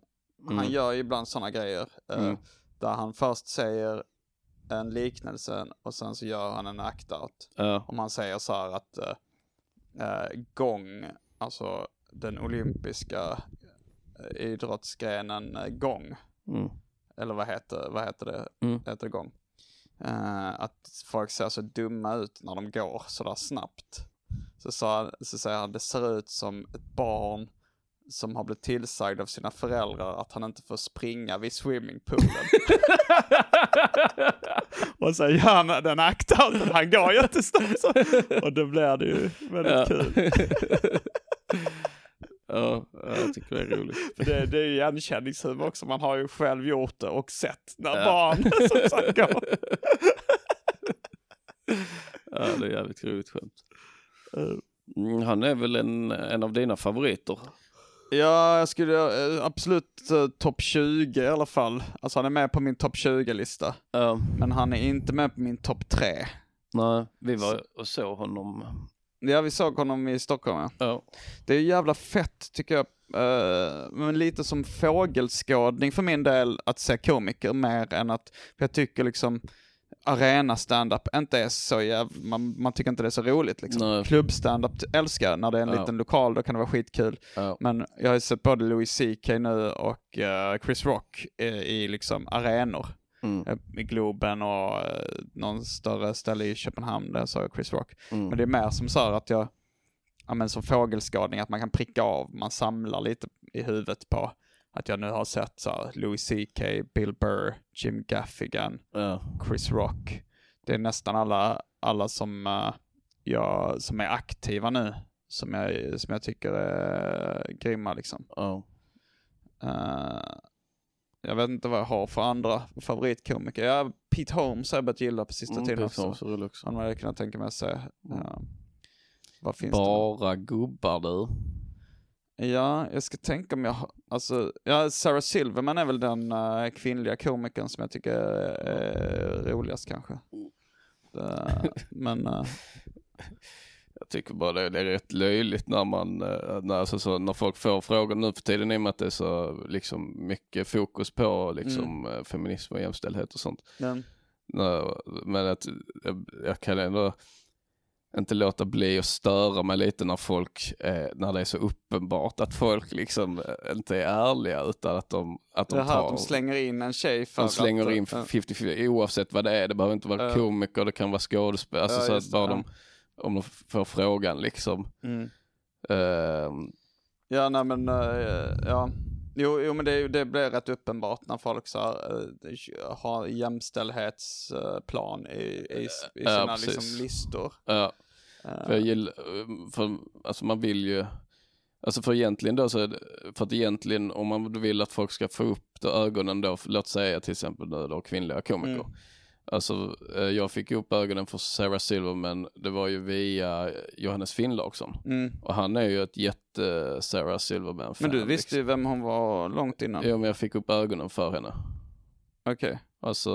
mm. han gör ju ibland såna grejer. Mm. Uh, där han först säger en liknelse och sen så gör han en act-out. Uh. Och man säger så här att uh, uh, gång, alltså den olympiska uh, idrottsgrenen uh, gång. Mm. Eller vad heter, vad heter det? Mm. Heter det gång? Uh, att folk ser så dumma ut när de går så där snabbt. Så, så, så säger han, det ser ut som ett barn som har blivit tillsagd av sina föräldrar att han inte får springa vid swimmingpoolen. Och så gör han den akten, han går jättesnabbt så. Och då blir det ju väldigt ja. kul. Ja, jag tycker det är roligt. För det, det är ju igenkänningshumor också. Man har ju själv gjort det och sett när ja. barn som sagt går. Ja, det är jävligt roligt skämt. Mm, han är väl en, en av dina favoriter? Ja, jag skulle absolut uh, topp tjugo i alla fall. Alltså han är med på min topp tjugo-lista. Uh. Men han är inte med på min topp tre. Nej, vi var och såg honom. Ja, vi såg honom i Stockholm. Ja. Uh. Det är jävla fett tycker jag. Uh, men lite som fågelskådning för min del att se komiker mer än att, för jag tycker liksom arena stand-up inte är så jävla, man, man tycker inte det är så roligt liksom. Klubb stand-up älskar när det är en ja. liten lokal, då kan det vara skitkul. Ja. Men jag har sett både Louis C K nu och uh, Chris Rock i, i liksom arenor. Mm. I Globen och uh, någon större ställe i Köpenhamn där sa jag Chris Rock. Mm. Men det är mer som så att jag, ja men som fågelskadning, att man kan pricka av, man samlar lite i huvudet på att jag nu har sett så här, Louis C K, Bill Burr, Jim Gaffigan, uh. Chris Rock. Det är nästan alla, alla som, uh, jag, som är aktiva nu som jag, som jag tycker är grymma liksom. Uh. Uh, jag vet inte vad jag har för andra favoritkomiker. Ja, Pete Holmes har jag börjat gilla på sista mm, tiden också. också. Han hade jag kunnat tänka mig att se. Uh, vad finns Bara det? Gubbar du. Ja, jag ska tänka om jag har, alltså, ja, Sarah Silverman är väl den uh, kvinnliga komikern som jag tycker är, är roligast kanske. Det, men uh... jag tycker bara det, det är rätt löjligt när man när, alltså, så, när folk får frågor nu för tiden, i och med att det är så liksom mycket fokus på liksom mm. feminism och jämställdhet och sånt. Mm. När, men att jag, jag kan ändå inte låta bli att störa mig lite när folk, eh, när det är så uppenbart att folk liksom inte är ärliga, utan att de, att de det här tar... Att de slänger in en tjej för de slänger att... in femtio femtio, oavsett vad det är. Det behöver inte vara uh, komiker, det kan vara skådespelare. Alltså uh, så att bara det, de, om de får frågan liksom. Mm. Uh, ja, nej men, uh, ja... Jo, jo men det, det blir rätt uppenbart när folk så här, uh, har jämställdhetsplan uh, i, i, i sina ja, liksom, listor. Ja. Uh. För jag gillar, för, alltså man vill ju, alltså för egentligen då så, för att egentligen om man vill att folk ska få upp då ögonen då, låt säga till exempel då, då kvinnliga komiker. Mm. Alltså jag fick upp ögonen för Sarah Silverman, det var ju via Johannes Finnlaugsson. Mm. Och han är ju ett jätte Sarah Silverman fan. Men du visste ju liksom vem hon var långt innan. Ja, men jag fick upp ögonen för henne. Okej. Okay. Alltså...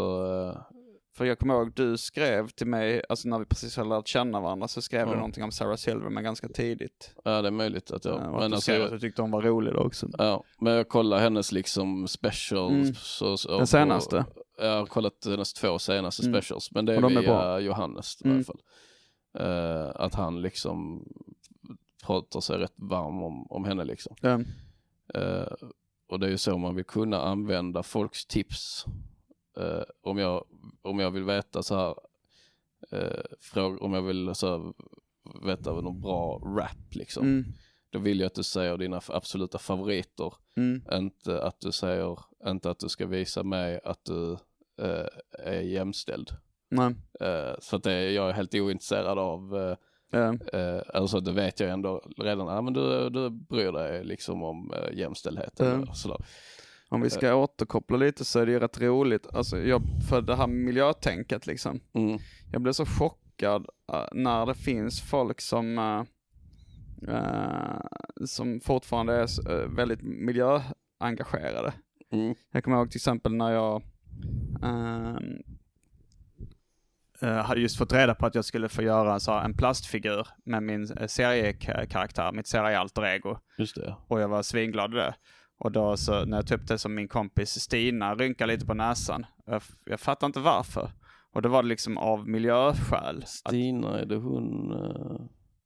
För jag kommer ihåg, du skrev till mig, alltså när vi precis hade lärt känna varandra, så skrev mm. du någonting om Sarah Silverman ganska tidigt. Ja, det är möjligt att jag... Ja, men att alltså, jag tyckte hon var rolig då också. Ja, men jag kollade hennes liksom specials. Mm. Så, så, den senaste? Och, jag har kollat hennes två senaste mm. specials, men det är de via är Johannes i mm. alla fall. Uh, att han liksom pratar sig rätt varm om, om henne liksom. Mm. Uh, och det är ju så man vill kunna använda folks tips. Uh, om jag om jag vill veta så här uh, fråga, om jag vill så här, veta någon bra rap liksom. Mm. Då vill jag att du säger dina absoluta favoriter. Mm. Inte att du säger inte att du ska visa mig att du uh, är jämställd. Nej. Uh, så att det, jag är helt ointresserad av uh, ja. uh, alltså det vet jag ändå redan. Ja, men du, du bryr dig liksom om uh, jämställdheten. Ja. Sådär. Om vi ska återkoppla lite så är det ju rätt roligt. Alltså jag, för det här miljötänket liksom. Mm. Jag blev så chockad uh, när det finns folk som uh, uh, som fortfarande är uh, väldigt miljöengagerade. Mm. Jag kommer ihåg till exempel när jag uh, uh, hade just fått reda på att jag skulle få göra så här, en plastfigur med min uh, seriekaraktär, mitt seriealter ego. Just det. Och jag var svinglad i det. Och då så, när jag tog upp det som min kompis Stina rynkar lite på näsan. Jag, jag fattar inte varför. Och det var liksom av miljöskäl. Stina, att... är det hon uh,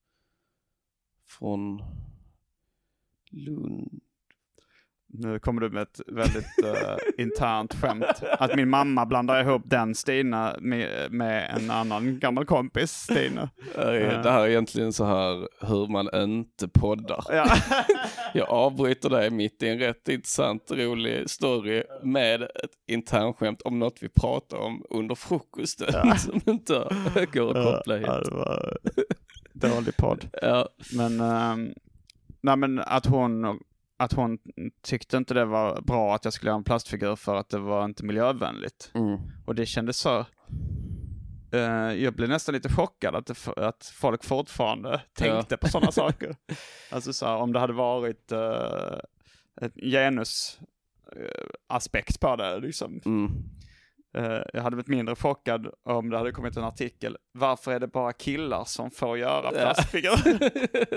från Lund? Nu kommer du med ett väldigt uh, internt skämt. Att min mamma blandar ihop den Stina med, med en annan gammal kompis Stina. Det här är egentligen så här hur man inte poddar. Ja. Jag avbryter dig mitt i en rätt intressant, rolig story med ett internskämt om något vi pratar om under frukosten. Ja. Som inte går att koppla hit. Ja, det var dålig podd. Ja. Men, um, nej, men att hon... Att hon tyckte inte det var bra att jag skulle göra en plastfigur för att det var inte miljövänligt. Mm. Och det kändes så... Uh, jag blev nästan lite chockad att, det, att folk fortfarande tänkte ja. på sådana saker. Alltså så här, om det hade varit uh, ett genusaspekt uh, på det. Liksom. Mm. Uh, jag hade blivit mindre chockad om det hade kommit en artikel. Varför är det bara killar som får göra plastfigurer?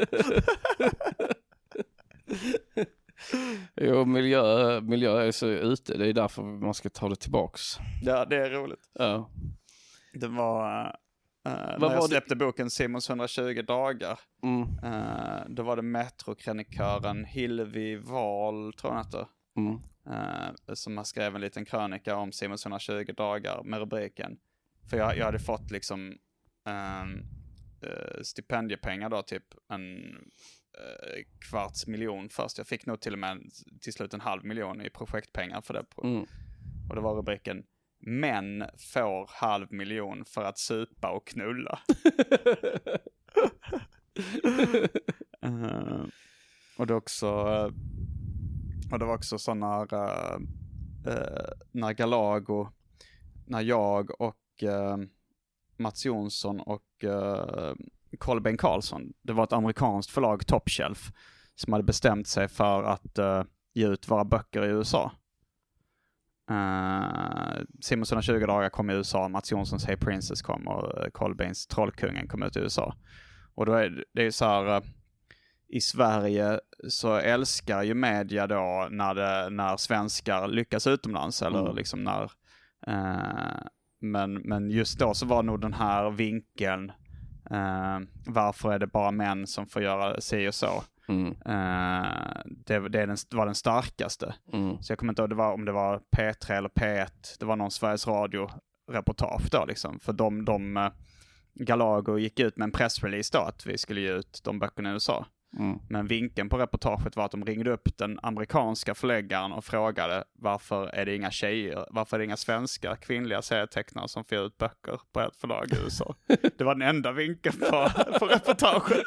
Jo, miljö, miljö är så ute. Det är därför man ska ta det tillbaks. Ja, det är roligt. Ja. Det var... Uh, när jag släppte det? boken Simons hundratjugo dagar. Mm. Uh, då var det metrokrönikören Hillevi Wahl, tror jag inte. Mm. Uh, som har skrivit en liten krönika om Simons hundratjugo dagar med rubriken. För jag, jag hade fått liksom um, uh, stipendiepengar då, typ en... kvarts miljon först. Jag fick nog till och med till slut en halv miljon i projektpengar för det. Mm. Och det var rubriken Män får halv miljon för att supa och knulla. uh, och det också uh, och det var också sådana uh, uh, när Galago, när jag och uh, Mats Jonsson och uh, Colben Carlson, det var ett amerikanskt förlag, Top Shelf, som hade bestämt sig för att uh, ge ut våra böcker i U S A. Uh, Simons hundratjugo dagar kom i U S A, Mats Jonssons Hey Princess kom och uh, Colbens Trollkungen kom ut i U S A. Och då är det är så här, uh, i Sverige så älskar ju media då när, det, när svenskar lyckas utomlands, eller mm. liksom när uh, men, men just då så var nog den här vinkeln Uh, varför är det bara män som får göra sig och så. Mm. Uh, det det den, var den starkaste. Mm. Så jag kommer inte ihåg det var, om det var P tre eller P ett. Det var någon Sveriges Radio-reportage då liksom. För de, de uh, Galago gick ut med en pressrelease då att vi skulle ge ut de böckerna i U S A. Mm. Men vinkeln på reportaget var att de ringde upp den amerikanska förläggaren och frågade varför är det inga tjejer, varför är det inga svenska kvinnliga serietecknare som får ut böcker på ett förlag i U S A. Det var den enda vinkeln på, på reportaget.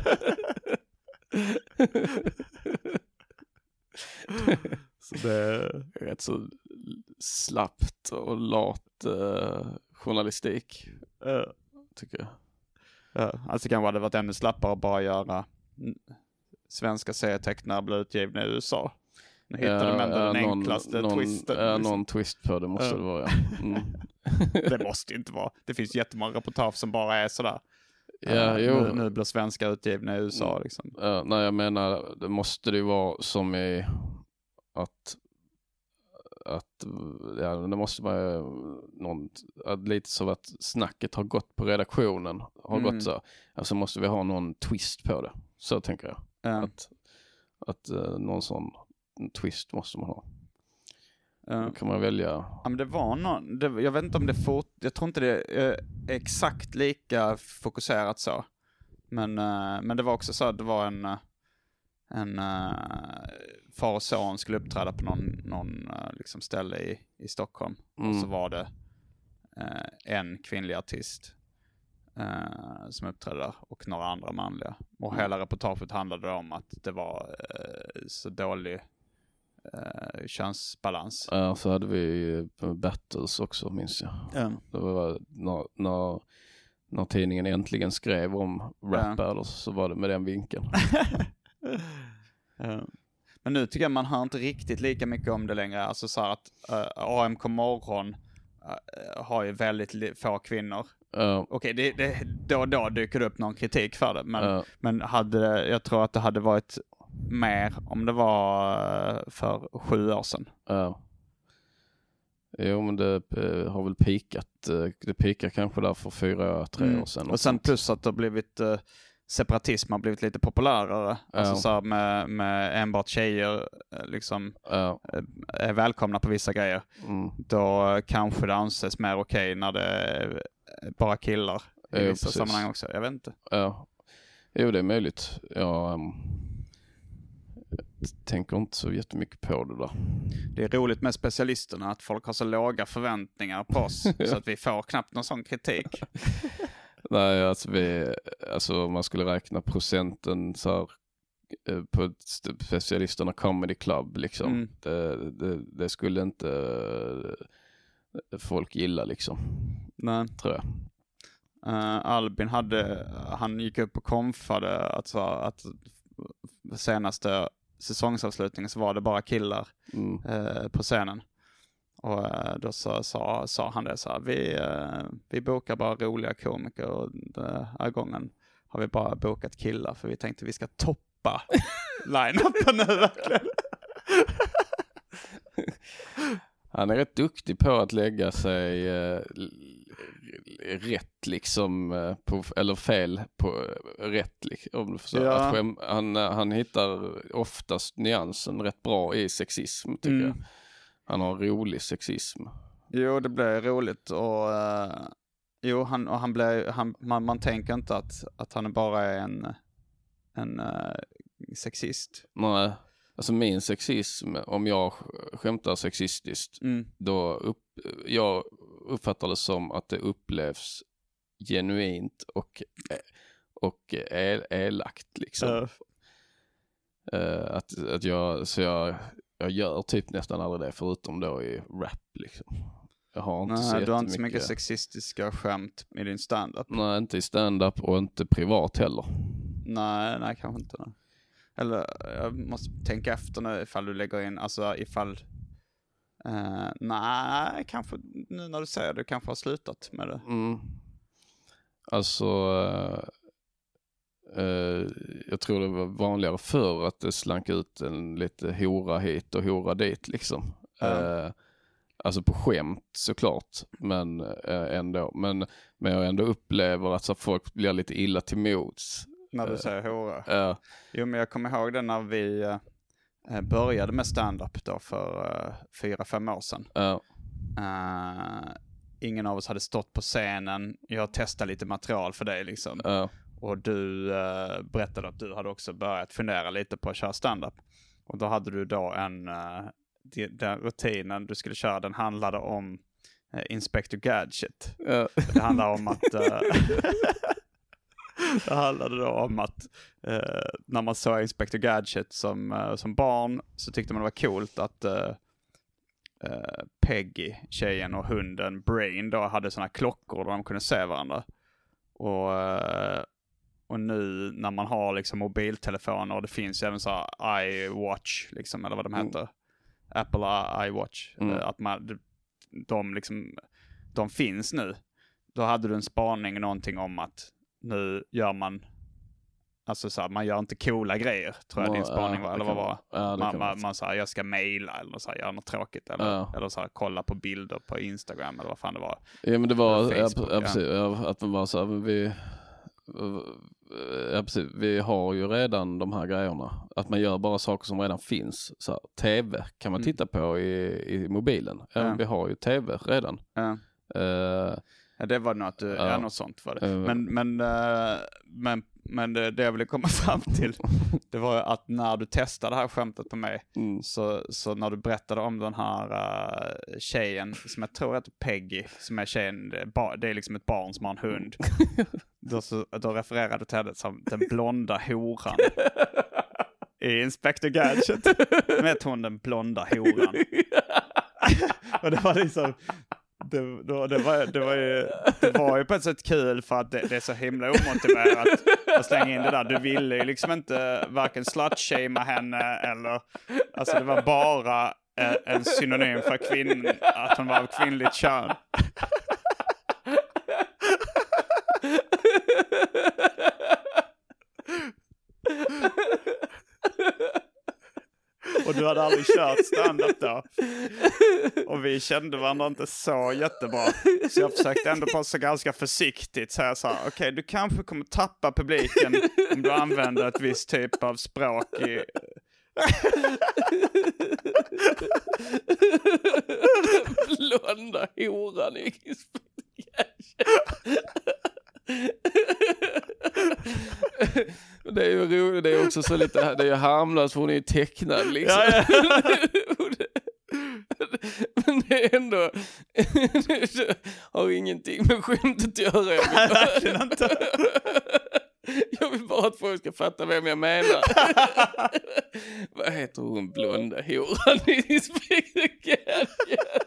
Så det är rätt så slappt och lat uh, journalistik, uh. tycker jag. Uh, alltså kanske hade varit ännu slappare att bara göra svenska serietecknare blir utgivna i U S A. Nu hittade ja, de ändå ja, den någon, enklaste någon, twisten. Ja, liksom. någon twist på det måste ja. det vara. Ja. Mm. Det måste inte vara. Det finns jättemånga reportage som bara är sådär. Ja, uh, jo. Nu, nu blir svenska utgivna i U S A. Liksom. Ja, nej, jag menar, det måste det ju vara som i att att ja, det måste vara någon, att lite så att snacket har gått på redaktionen har mm. gått så, alltså måste vi ha någon twist på det, så tänker jag. Ja. att att uh, någon sån twist måste man ha. Ja. Då kan man välja. Ja, men det var någon, det, jag vet inte om det fort, jag tror inte det är exakt lika fokuserat så, men uh, men det var också så att det var en en uh, far och son skulle uppträda på någon, någon uh, liksom ställe i, i Stockholm. Mm. Och så var det uh, en kvinnlig artist uh, som uppträdde där och några andra manliga. Och mm. hela reportaget handlade om att det var uh, så dålig uh, könsbalans. Ja, så hade vi battles också, minns jag. Mm. Det var när, när, när tidningen äntligen skrev om rap battles, så var det med den vinkeln. uh. Men nu tycker jag man hör inte riktigt lika mycket om det längre. Alltså så här att uh, A M K Morgon uh, har ju väldigt li- få kvinnor. Uh. Okej, okay, det, det, då och då dyker det upp någon kritik för det. Men, uh. men hade det, jag tror att det hade varit mer om det var för sju år sedan. Ja. Jo, men det eh, har väl pikat. Eh, det pikar kanske där för fyra, tre mm. år sedan. Och sen plus att det har blivit eh, separatism har blivit lite populärare. Ja. Alltså så här med, med enbart tjejer eh, liksom ja. eh, är välkomna på vissa grejer. Mm. Då kanske det anses mer okej när det är bara killar i jo, vissa precis. sammanhang också. Jag vet inte. Ja. Jo, det är möjligt. Jag um, tänker inte så jättemycket på det där. Det är roligt med specialisterna att folk har så låga förväntningar på oss så att vi får knappt någon sån kritik. Nej, alltså, vi, alltså man skulle räkna procenten så här, på specialisterna Comedy Club liksom. Mm. Det, det, det skulle inte folk gilla liksom. Nej. Tror jag. Uh, Albin hade, han gick upp och konfade alltså, att senaste säsongsavslutningen så var det bara killar mm. uh, på scenen. Och uh, då så, sa, sa han det så här, vi, uh, vi bokar bara roliga komiker och den här gången har vi bara bokat killar för vi tänkte vi ska toppa line-upen nu verkligen. Han är rätt duktig på att lägga sig eh, rätt liksom eh, på, eller fel på rätt liksom. Ja. Att skäm, han, han hittar oftast nyansen rätt bra i sexism tycker mm. jag. Han har rolig sexism. Jo, det blir roligt och uh, jo, han, och han blir, han, man, man tänker inte att, att han bara är en, en uh, sexist. Nej. Alltså min sexism, om jag skämtar sexistiskt, mm. då upp, jag uppfattar det som att det upplevs genuint och, och el, elakt liksom. Uh. Uh, att, att jag, så jag, jag gör typ nästan aldrig det förutom då i rap liksom. Jag har inte nej, du har inte så mycket sexistiska skämt i din stand-up. Nej, inte i stand-up och inte privat heller. Nej, nej kanske inte. Nej. Eller jag måste tänka efter nu ifall du lägger in, alltså ifall uh, nej, kanske nu när du säger det, du kanske har slutat med det. Mm. Alltså uh, uh, jag tror det var vanligare förr att det slank ut en lite hora hit och hora dit liksom. Mm. Uh, alltså på skämt såklart, men uh, ändå. Men, men jag ändå upplever att så folk blir lite illa till mods. När du säger hora. Uh. Jo, men jag kommer ihåg det när vi uh, började med stand-up då för uh, fyra, fem år sedan. Uh. Uh, ingen av oss hade stått på scenen. Jag testade lite material för dig liksom. Uh. Och du uh, berättade att du hade också börjat fundera lite på att köra stand-up. Och då hade du då en, uh, de, den rutinen du skulle köra, den handlade om uh, Inspector Gadget. Uh. Det handlade om att... Uh, Det handlade då om att eh, när man såg Inspector Gadget som, eh, som barn så tyckte man det var coolt att eh, eh, Peggy, tjejen och hunden Brain då hade såna klockor där de kunde se varandra. Och, eh, och nu när man har liksom mobiltelefoner och det finns ju även så här iWatch liksom, eller vad de heter. Mm. Apple iWatch. Mm. Eh, att man, de, liksom, de finns nu. Då hade du en spaning någonting om att nu gör man alltså så här, man gör inte coola grejer tror jag oh, din spaning var, ja, eller vad var ja, man, man, man säger jag ska mejla eller så här, göra något tråkigt eller, ja. eller så här, kolla på bilder på Instagram eller vad fan det var. Ja men det var Facebook, ja, ja, precis, ja. Att man var så här, vi ja, precis, vi har ju redan de här grejerna att man gör bara saker som redan finns så här, tv kan man titta på i, i mobilen. Ja, ja. Vi har ju tv redan. Ja. Uh, Ja, det var något, ja. Ja, något sånt var det. Uh, men, men, uh, men, men det, det jag ville komma fram till, det var att när du testade det här skämtet på mig, mm. så, så när du berättade om den här uh, tjejen, som jag tror heter Peggy, som är tjejen, det är, ba, det är liksom ett barn som har en hund. då, så, då refererade du till henne som den blonda horan. I Inspector Gadget. Vet hon den blonda horan? Och det var liksom... Det, då, det, var, det, var ju, det var ju på ett sätt kul för att det, det är så himla omotiverat att slänga in det där. Du ville ju liksom inte varken slut-shamea henne eller... Alltså det var bara eh, en synonym för kvinn, att hon var av kvinnligt kön. Och du hade aldrig kört stand-up då. Och vi kände varandra inte så jättebra. Så jag försökte ändå passa ganska försiktigt. Så jag sa, okej, okay, du kanske kommer tappa publiken om du använder ett visst typ av språk i... Blonda horan i Det är ju roligt, det är också så lite, det är ju harmlöst för hon är ju tecknad liksom. Ja, ja. Men det är ändå det har ingenting med skämtet att göra. Jag vill bara, inte. Jag vill bara att folk ska fatta vem jag menar. Vad heter hon blonda horan i Inspector Gadget?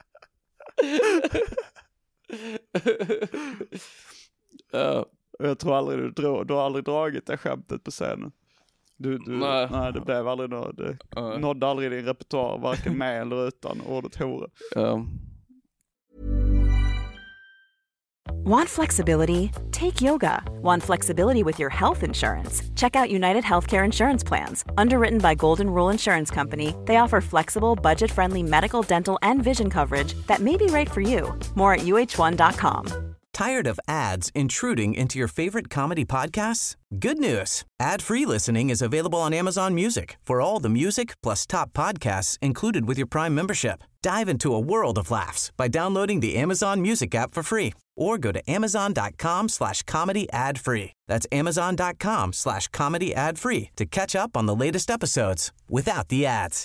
Ja. Jag tror aldrig du, drog, du har aldrig dragit det skämtet på scenen. Du, du, nej. nej, det blev aldrig något. Det uh. nådde aldrig din repertoar, varken med eller utan ordet hora. Uh. Want flexibility? Take yoga. Want flexibility with your health insurance? Check out United Healthcare Insurance Plans. Underwritten by Golden Rule Insurance Company, they offer flexible, budget-friendly medical, dental, and vision coverage that may be right for you. More at U H one dot com. Tired of ads intruding into your favorite comedy podcasts? Good news. Ad-free listening is available on Amazon Music for all the music plus top podcasts included with your Prime membership. Dive into a world of laughs by downloading the Amazon Music app for free or go to amazon.com slash comedy ad free. That's amazon.com slash comedy ad free to catch up on the latest episodes without the ads.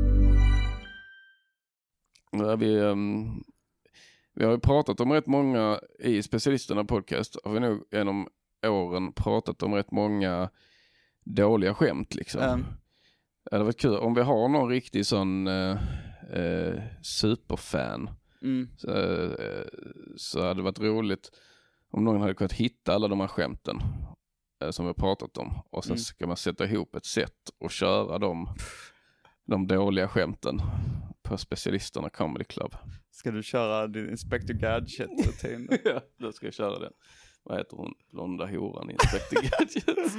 Ja, vi... Um... Vi har ju pratat om rätt många i specialisterna podcast. Har vi nog genom åren pratat om rätt många dåliga skämt liksom. Mm. Det hade varit kul om vi har någon riktig sån eh, eh, superfan. Mm. Så, eh, så hade det varit roligt om någon hade kunnat hitta alla de här skämten eh, som vi har pratat om. Och sen mm. ska man sätta ihop ett sätt och köra dem, de dåliga skämten på specialisterna Comedy Club. Ska du köra din Inspector Gadget-rutin? Ja, då ska jag köra den. Vad heter hon? Blonda horan Inspector Gadget.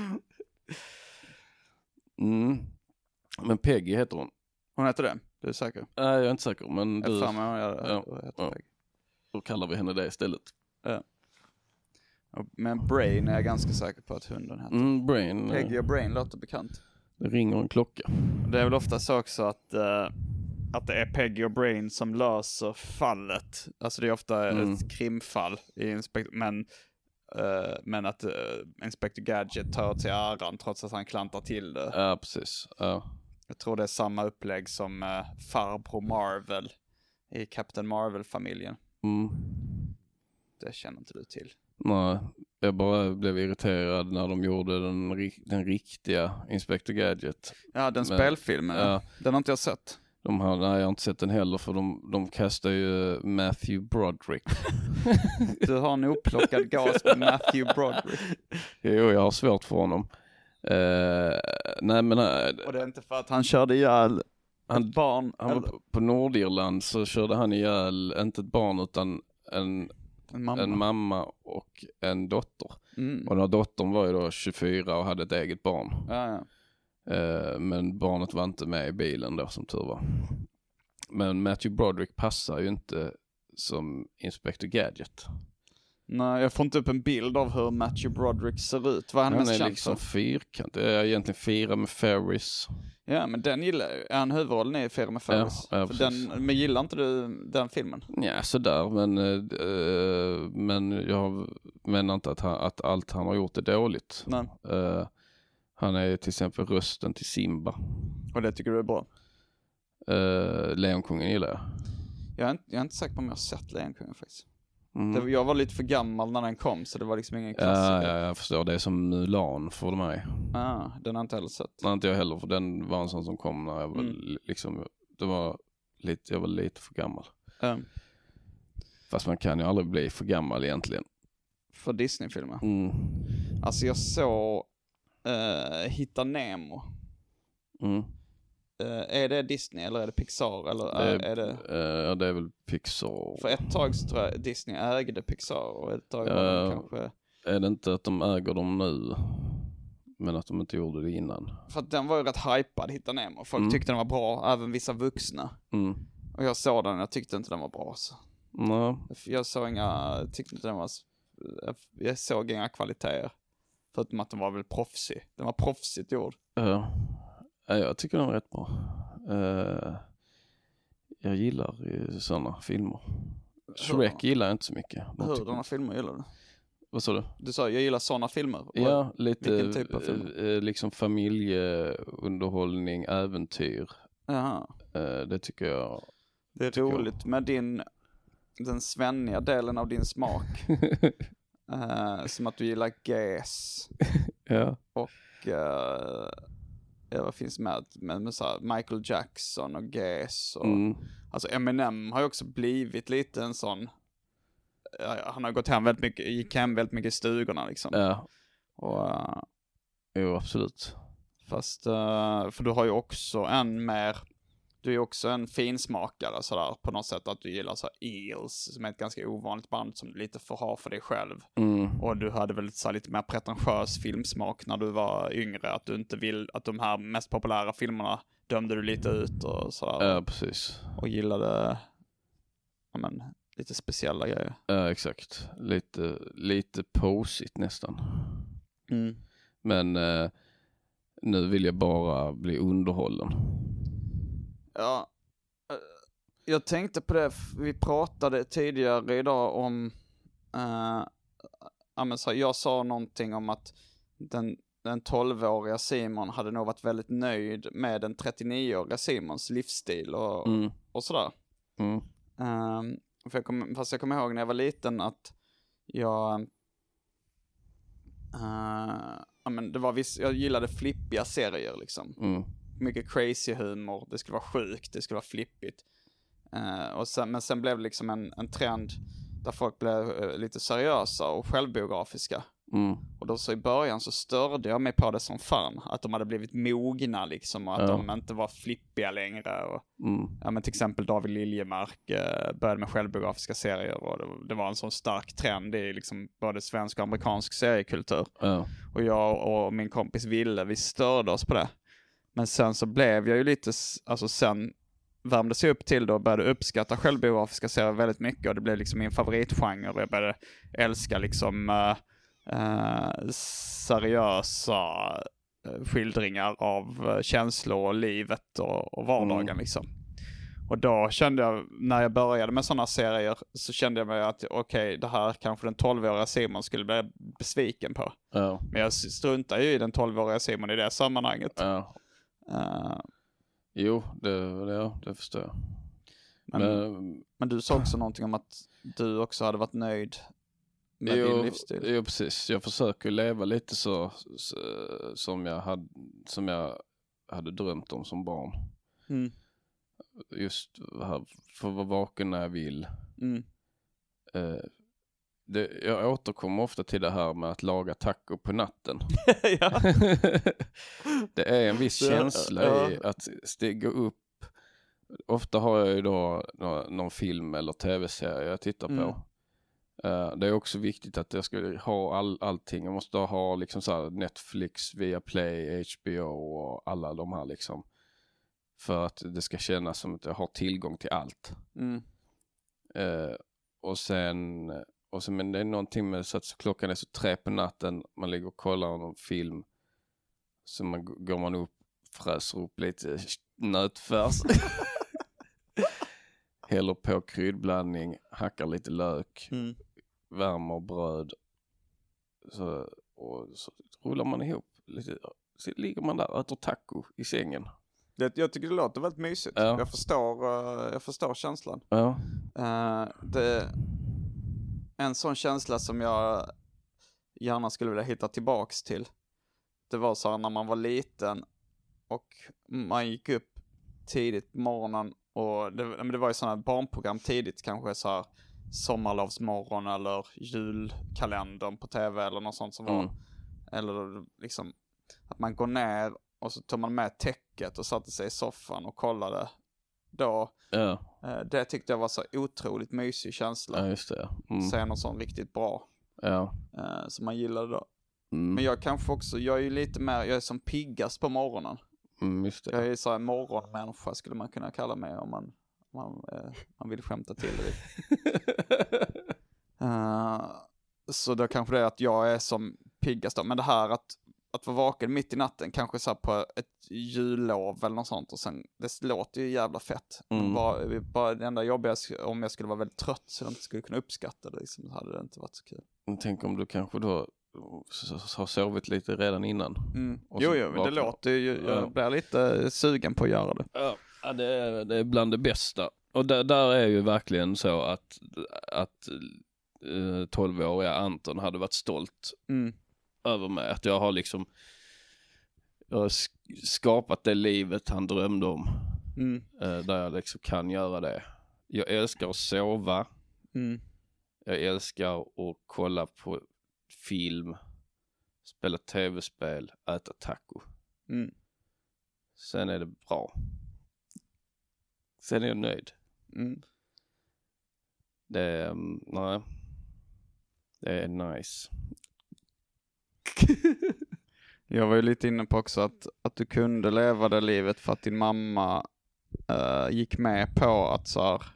Mm. Men Peggy heter hon. Hon heter det? Du är säker? Nej, jag är inte säker. Men du... Fan, jag, jag, jag, jag heter ja. Peggy. Då kallar vi henne det istället. Ja. Men Brain är jag ganska säker på att hunden heter. Mm, Brain. Peggy och Brain låter bekant. Det ringer en klocka. Det är väl ofta så också att... Uh, att det är Peggy och Brain som löser fallet. Alltså det är ofta mm. ett krimfall i Inspector, men uh, men att uh, Inspector Gadget tar till äran trots att han klantar till det. Ja, precis. Ja. Jag tror det är samma upplägg som uh, farbror Marvel i Captain Marvel-familjen. Mm. Det känner inte du till. Nej, jag bara blev irriterad när de gjorde den, den riktiga Inspector Gadget. Ja, den men, spelfilmen. Ja. Den har inte jag sett. De har, nej, jag har inte sett den heller för de, de kastar ju Matthew Broderick. Du har en upplockad gas med Matthew Broderick. Jo, jag har svårt för honom. Uh, nej, men, uh, och det är inte för att han körde ihjäl han, ett barn? Han var på, på Nordirland så körde han ihjäl inte ett barn utan en, en, mamma. en mamma och en dotter. Mm. Och den här dottern var ju då tjugofyra och hade ett eget barn. Ja, ja. Men barnet var inte med i bilen då som tur var. Men Matthew Broderick passar ju inte som Inspector Gadget. Nej, jag får inte upp en bild av hur Matthew Broderick ser ut. Vad är han, han mest är liksom fyrkant. Det är egentligen Fira med Ferris. Ja, men den gillar är han huvudrollen i Fira med Ferris. Ja, ja, för den, men gillar inte du den filmen? Ja, sådär. Men, uh, men jag menar inte att, han, att allt han har gjort är dåligt. Nej. Uh, Han är till exempel rösten till Simba. Och det tycker du är bra? Uh, Lejonkungen gillar jag. Jag är, inte, jag är inte säker på om jag har sett Lejonkungen faktiskt. Mm. Det, jag var lite för gammal när den kom så det var liksom ingen klassiker. Ja, ja, jag förstår. Det är som Mulan för mig. Ah, den har inte heller sett. Nej, inte jag heller för den var en sån som kom när jag var mm. liksom, det var lite, jag var lite för gammal. Mm. Fast man kan ju aldrig bli för gammal egentligen. För Disney-filmer? Mm. Alltså jag såg Uh, Hitta Nemo. Mm. Uh, är det Disney eller är det Pixar? Eller det är, är det... Uh, det är väl Pixar. För ett tag så tror jag Disney ägde Pixar och ett tag var uh, de kanske... Är det inte att de äger dem nu? men att de inte gjorde det innan. För att den var ju rätt hypad, Hitta Nemo. Folk mm. tyckte den var bra, även vissa vuxna. Mm. Och jag såg den och jag tyckte inte den var bra. Så. Mm. Jag såg inga, tyckte inte den var, jag såg inga kvaliteter. Förutom att den var väl proffsig. Den var proffsigt gjord. Ja, uh, jag tycker den var rätt bra. Uh, jag gillar sådana filmer. Shrek gillar jag inte så mycket. Hurdana filmer gillar du? Vad sa du? Du sa, jag gillar sådana filmer. Ja, lite Vilken typ av film? Eh, liksom familjeunderhållning, äventyr. Jaha. Eh, det tycker jag. Det är roligt jag. Med din, den svenniga delen av din smak. eh, som att du gillar Gas. Ja. Och eh, ja, vad finns med? Med, med så här Michael Jackson och Gas. Och, mm. Alltså Eminem har ju också blivit lite en sån. Han har gått hem väldigt mycket, gick hem väldigt mycket i stugorna liksom. Ja. Och, uh, jo, absolut. Fast, uh, för du har ju också en mer, du är ju också en finsmakare sådär på något sätt, att du gillar så här Eels, som är ett ganska ovanligt band som du lite får ha för dig själv. Mm. Och du hade väl så här lite mer pretentiös filmsmak när du var yngre, att du inte vill, att de här mest populära filmerna dömde du lite ut och sådär. Ja, precis. Och gillade, ja men, lite speciella grejer. Ja, exakt. Lite, lite posigt nästan. Mm. Men eh, nu vill jag bara bli underhållen. Ja, jag tänkte på det, vi pratade tidigare idag om, uh, ja, men så, jag sa någonting om att den, den tolvåriga Simon hade nog varit väldigt nöjd med den trettionioåriga Simons livsstil och, mm. och sådär. Mm. Um, för jag kom, fast jag kommer ihåg när jag var liten att jag, uh, ja, men det var viss, jag gillade flippiga serier liksom. Mm. Mycket crazy humor, det skulle vara sjukt, det skulle vara flippigt. Uh, och sen, men sen blev det liksom en, en trend där folk blev uh, lite seriösa och självbiografiska. Mm. Och då så i början så störde jag mig på det som fan. Att de hade blivit mogna liksom. Och att ja. de inte var flippiga längre. Och, mm. ja, men till exempel David Liljemark eh, började med självbiografiska serier. Och det, det var en sån stark trend i liksom både svensk och amerikansk seriekultur. Ja. Och jag och min kompis Ville, vi störde oss på det. Men sen så blev jag ju lite, alltså sen värmde sig upp till det och började uppskatta självbiografiska serier väldigt mycket. Och det blev liksom min favoritgenre. Och jag började älska liksom Uh, Uh, seriösa uh, skildringar av uh, känslor och livet och, och vardagen mm. liksom. Och då kände jag, när jag började med sådana serier, så kände jag mig att okej, okay, det här kanske den tolvåriga Simon skulle bli besviken på. Ja. Men jag struntar ju i den tolvåriga Simon i det sammanhanget. Ja. Uh, jo, det, det, det förstår jag. Men, men, men du sa också någonting om att du också hade varit nöjd med jo, din livsstil. Jo, precis. Jag försöker leva lite så, så som, jag hade, som jag hade drömt om som barn. Mm. Just här, för att vara vaken när jag vill. Mm. Eh, det, jag återkommer ofta till det här med att laga taco på natten. Ja. Det är en viss det, känsla ja. i att stiga upp. Ofta har jag ju då någon, någon film eller tv-serie jag tittar på. Mm. Uh, det är också viktigt att jag ska ha all, allting. Jag måste ha liksom så här Netflix, Viaplay, H B O och alla de här liksom. För att det ska kännas som att jag har tillgång till allt. Mm. Uh, och sen, och sen, men det är någonting med så att klockan är så tre på natten, man ligger och kollar någon film, så man, går man upp, fräser upp lite nötfärs. Häller på kryddblandning, hackar lite lök, mm. värmer bröd, så, och så rullar man ihop lite, så ligger man där och äter taco i sängen. Det, jag tycker det låter väldigt mysigt. Ja. Jag förstår, uh, jag förstår känslan. Ja. Uh, det, en sån känsla som jag gärna skulle vilja hitta tillbaks till, det var så här när man var liten och man gick upp tidigt på morgonen. Och det, men det var ju sådana barnprogram tidigt, kanske så här Sommarlovsmorgon eller julkalendern på tv eller något sånt som var. Mm. Eller liksom att man går ner och så tar man med täcket och satte sig i soffan och kollade då. Ja. Det tyckte jag var så otroligt mysig känsla. Ja, just det. Mm. Se något sånt riktigt bra. Ja. Som man gillade då. Mm. Men jag kanske också, jag är ju lite mer, jag är som piggast på morgonen. Mm, just det. Jag är så en morgonmänniska skulle man kunna kalla mig om man, om man, eh, man vill skämta till det. uh, så då kanske det är att jag är som piggast då. Men det här att, att vara vaken mitt i natten, kanske så här på ett jullov eller något sånt. Och sen, det låter ju jävla fett. Mm. Men bara, bara det enda jobbiga, om jag skulle vara väldigt trött så jag inte skulle kunna uppskatta det, liksom, så hade det inte varit så kul. Tänk om du kanske då har sovit lite redan innan. Mm. Jo, jo, men det låter ju, jag ja. blir lite sugen på att göra det. Ja, det är, det är bland det bästa. Och där, där är ju verkligen så att, att uh, tolvåriga Anton hade varit stolt mm. över mig. Att jag har liksom jag har skapat det livet han drömde om. Mm. Uh, där jag liksom kan göra det. Jag älskar att sova. Mm. Jag älskar att kolla på film, spela tv-spel, äta taco. Mm. Sen är det bra. Sen är jag nöjd. Mm. Det är, um, nej. Det är nice. Jag var ju lite inne på också att, att du kunde leva det livet för att din mamma uh, gick med på att så här,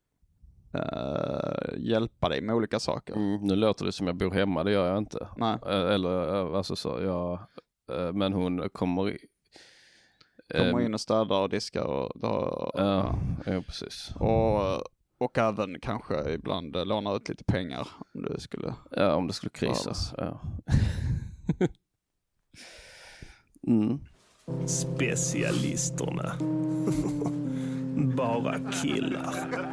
uh, hjälpa dig med olika saker. Mm, nu låter det som jag bor hemma, det gör jag inte. Nej. Eller alltså så, jag, uh, men hon kommer i, kommer in och städar och diskar och då, ja, ja, precis. Och, och även kanske ibland låna ut lite pengar om det skulle ja, om det skulle krisa. Ja. mm. Specialisterna. Bara killar.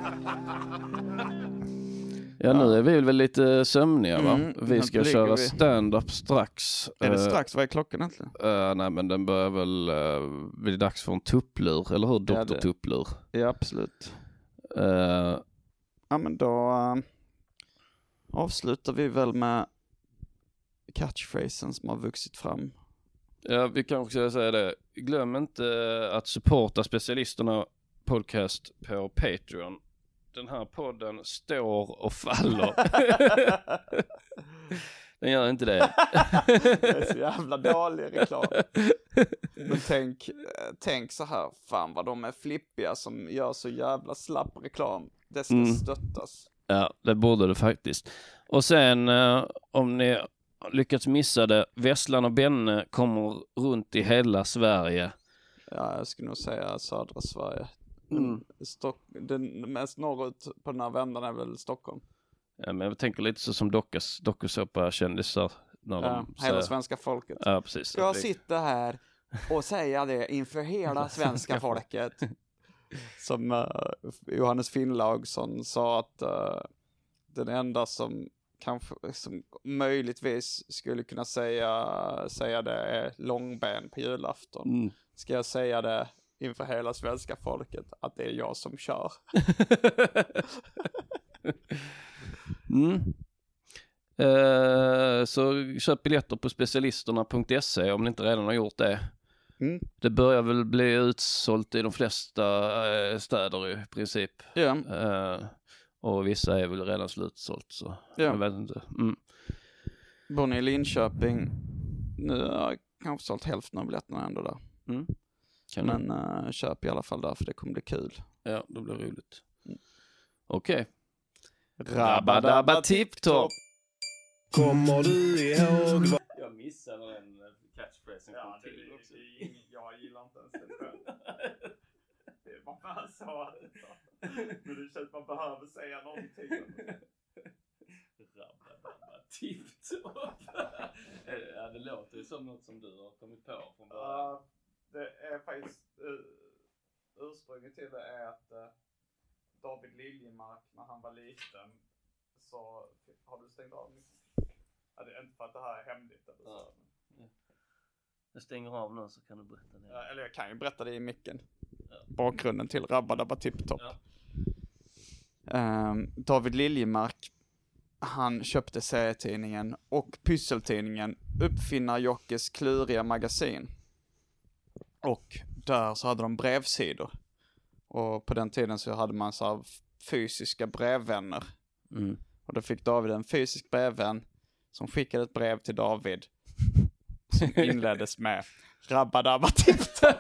Ja, nu är vi väl lite sömniga, va? Mm, vi ska köra vi. stand-up strax. Är det strax? Vad är klockan egentligen? Uh, nej, men den börjar väl... Uh, det är dags för en tupplur, eller hur? doktor Tupplur. Ja, absolut. Uh, ja, men då uh, avslutar vi väl med catchphrasen som har vuxit fram. Ja, vi kanske ska säga det. Glöm inte att supporta Specialisterna podcast på Patreon. Den här podden står och faller. Den gör inte det. Det är så jävla dålig reklam. Men tänk, tänk så här, fan vad de är flippiga som gör så jävla slapp reklam. Det ska mm. stöttas. Ja, det borde det faktiskt. Och sen eh, om ni lyckats missa det, Vesslan och Benne kommer runt i hela Sverige. Ja, jag skulle nog säga södra Sverige. Mm. Stock, den mest norrut på den här vändan är väl Stockholm. Ja, men jag tänker lite så som dockas, dokusåpa kändisar. När ja, de hela säger... svenska folket. Ja, precis. Jag sitter här och säger det inför hela svenska folket. Som uh, Johannes Finnlaugsson sa att uh, den enda som kanske som möjligtvis skulle kunna säga, säga det är långben på julafton. Mm. Ska jag säga det inför hela svenska folket att det är jag som kör. mm. uh, så köp biljetter på specialisterna punkt se om ni inte redan har gjort det. Mm. Det börjar väl bli utsålt i de flesta uh, städer i princip. Ja. Uh, och vissa är väl redan slutsålt så ja. Jag vet inte. Mm. Bor ni i Linköping? Nu har jag kanske sålt hälften av biljetterna ändå där. Mm. Men uh, köp i alla fall där för det kommer bli kul. Ja, det blir roligt. Mm. Okej. Okay. Rabba-dabba tipp-topp. Kommer du ihåg vad... Jag missade den catchphrasen. Ja, det är också. Jag gillar inte ens det själv. Det var bara så att men det känns att man behöver säga någonting. Rabba-dabba tipp-topp. Ja, det låter ju som något som du har kommit på från början. Uh, Det är faktiskt uh, ursprunget till det är att uh, David Liljemark när han var liten så har du stängt av mycket? Ja, det är inte för att det här är hemligt eller så. Ja. Jag stänger av nu så kan du berätta det. Ja, eller jag kan ju berätta det i micken. Ja. Bakgrunden till Rabba-dabba tipp-topp. Ja. Um, David Liljemark, han köpte serietidningen och pysseltidningen Uppfinnar Jockes kluriga magasin. Och där så hade de brevsidor. Och på den tiden så hade man så här fysiska brevvänner. Mm. Och då fick David en fysisk brevvän som skickade ett brev till David. som inleddes med Rabba-dabba tipp-topp.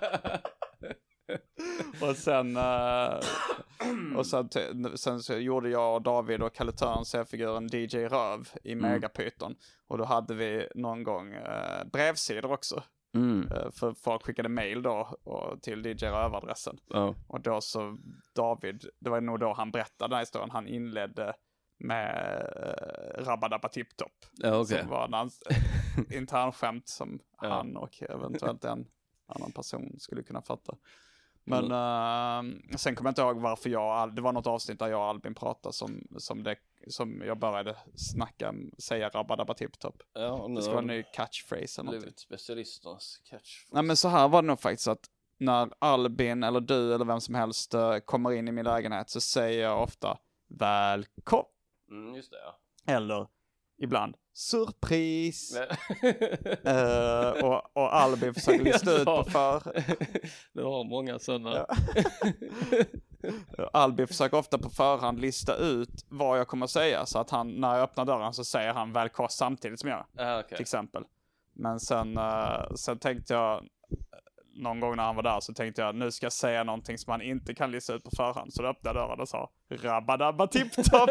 Och sen, uh, och sen, sen så gjorde jag och David och Kalle Törn C-figuren D J Röv i mm. Megapyton. Och då hade vi någon gång uh, brevsidor också. Mm. Uh, för folk skickade mail då och till D J Röv-adressen. Oh. Och då så David, det var nog då han berättade den här historien. Han inledde med uh, Rabba-dabba tipp-topp. Ja, okay. Som var en ans- internskämt som ja. han och eventuellt en annan person skulle kunna fatta. Men mm. uh, sen kommer jag inte ihåg varför jag, det var något avsnitt där jag och Albin pratade som, som, det, som jag började snacka, säga Rabba-dabba tipp-topp. Ja, det ska vara en ny catchphrase eller något. Specialisternas catchphrase. Nej men så här var det nog faktiskt att när Albin eller du eller vem som helst uh, kommer in i min lägenhet så säger jag ofta välkommen. Mm, just det, ja. Eller ibland surpris. uh, och, och Albin försöker lista ut på för. Det har många sådana. Ja. Albin försöker ofta på förhand lista ut vad jag kommer att säga. Så att han, när jag öppnar dörren så säger han välkommen samtidigt som jag. Ah, okay. Till exempel. Men sen, uh, sen tänkte jag, någon gång när han var där så tänkte jag nu ska jag säga någonting som man inte kan lista ut på förhand. Så då öppnade dörren och sa Rabba-dabba tipp-topp.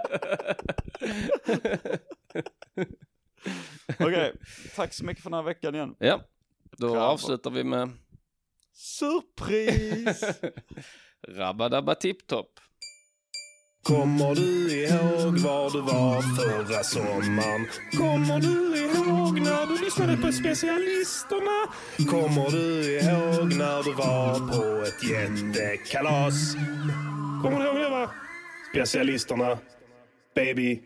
Okej, okay. Tack så mycket för den här veckan igen. Ja, då Krabba. avslutar vi med surpris. Rabba-dabba tipp-topp. Kommer du ihåg var du var förra sommaren? Kommer du ihåg när du lyssnade på specialisterna? Kommer du ihåg när du var på ett jättekalas? Kommer du ihåg det, va? Specialisterna, baby.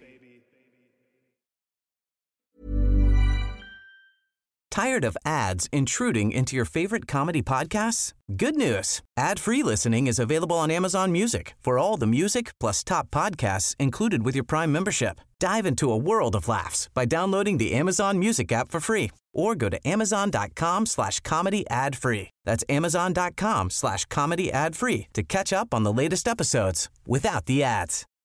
Tired of ads intruding into your favorite comedy podcasts? Good news. Ad-free listening is available on Amazon Music for all the music plus top podcasts included with your Prime membership. Dive into a world of laughs by downloading the Amazon Music app for free or go to amazon.com slash comedy ad free. That's amazon.com slash comedy ad free to catch up on the latest episodes without the ads.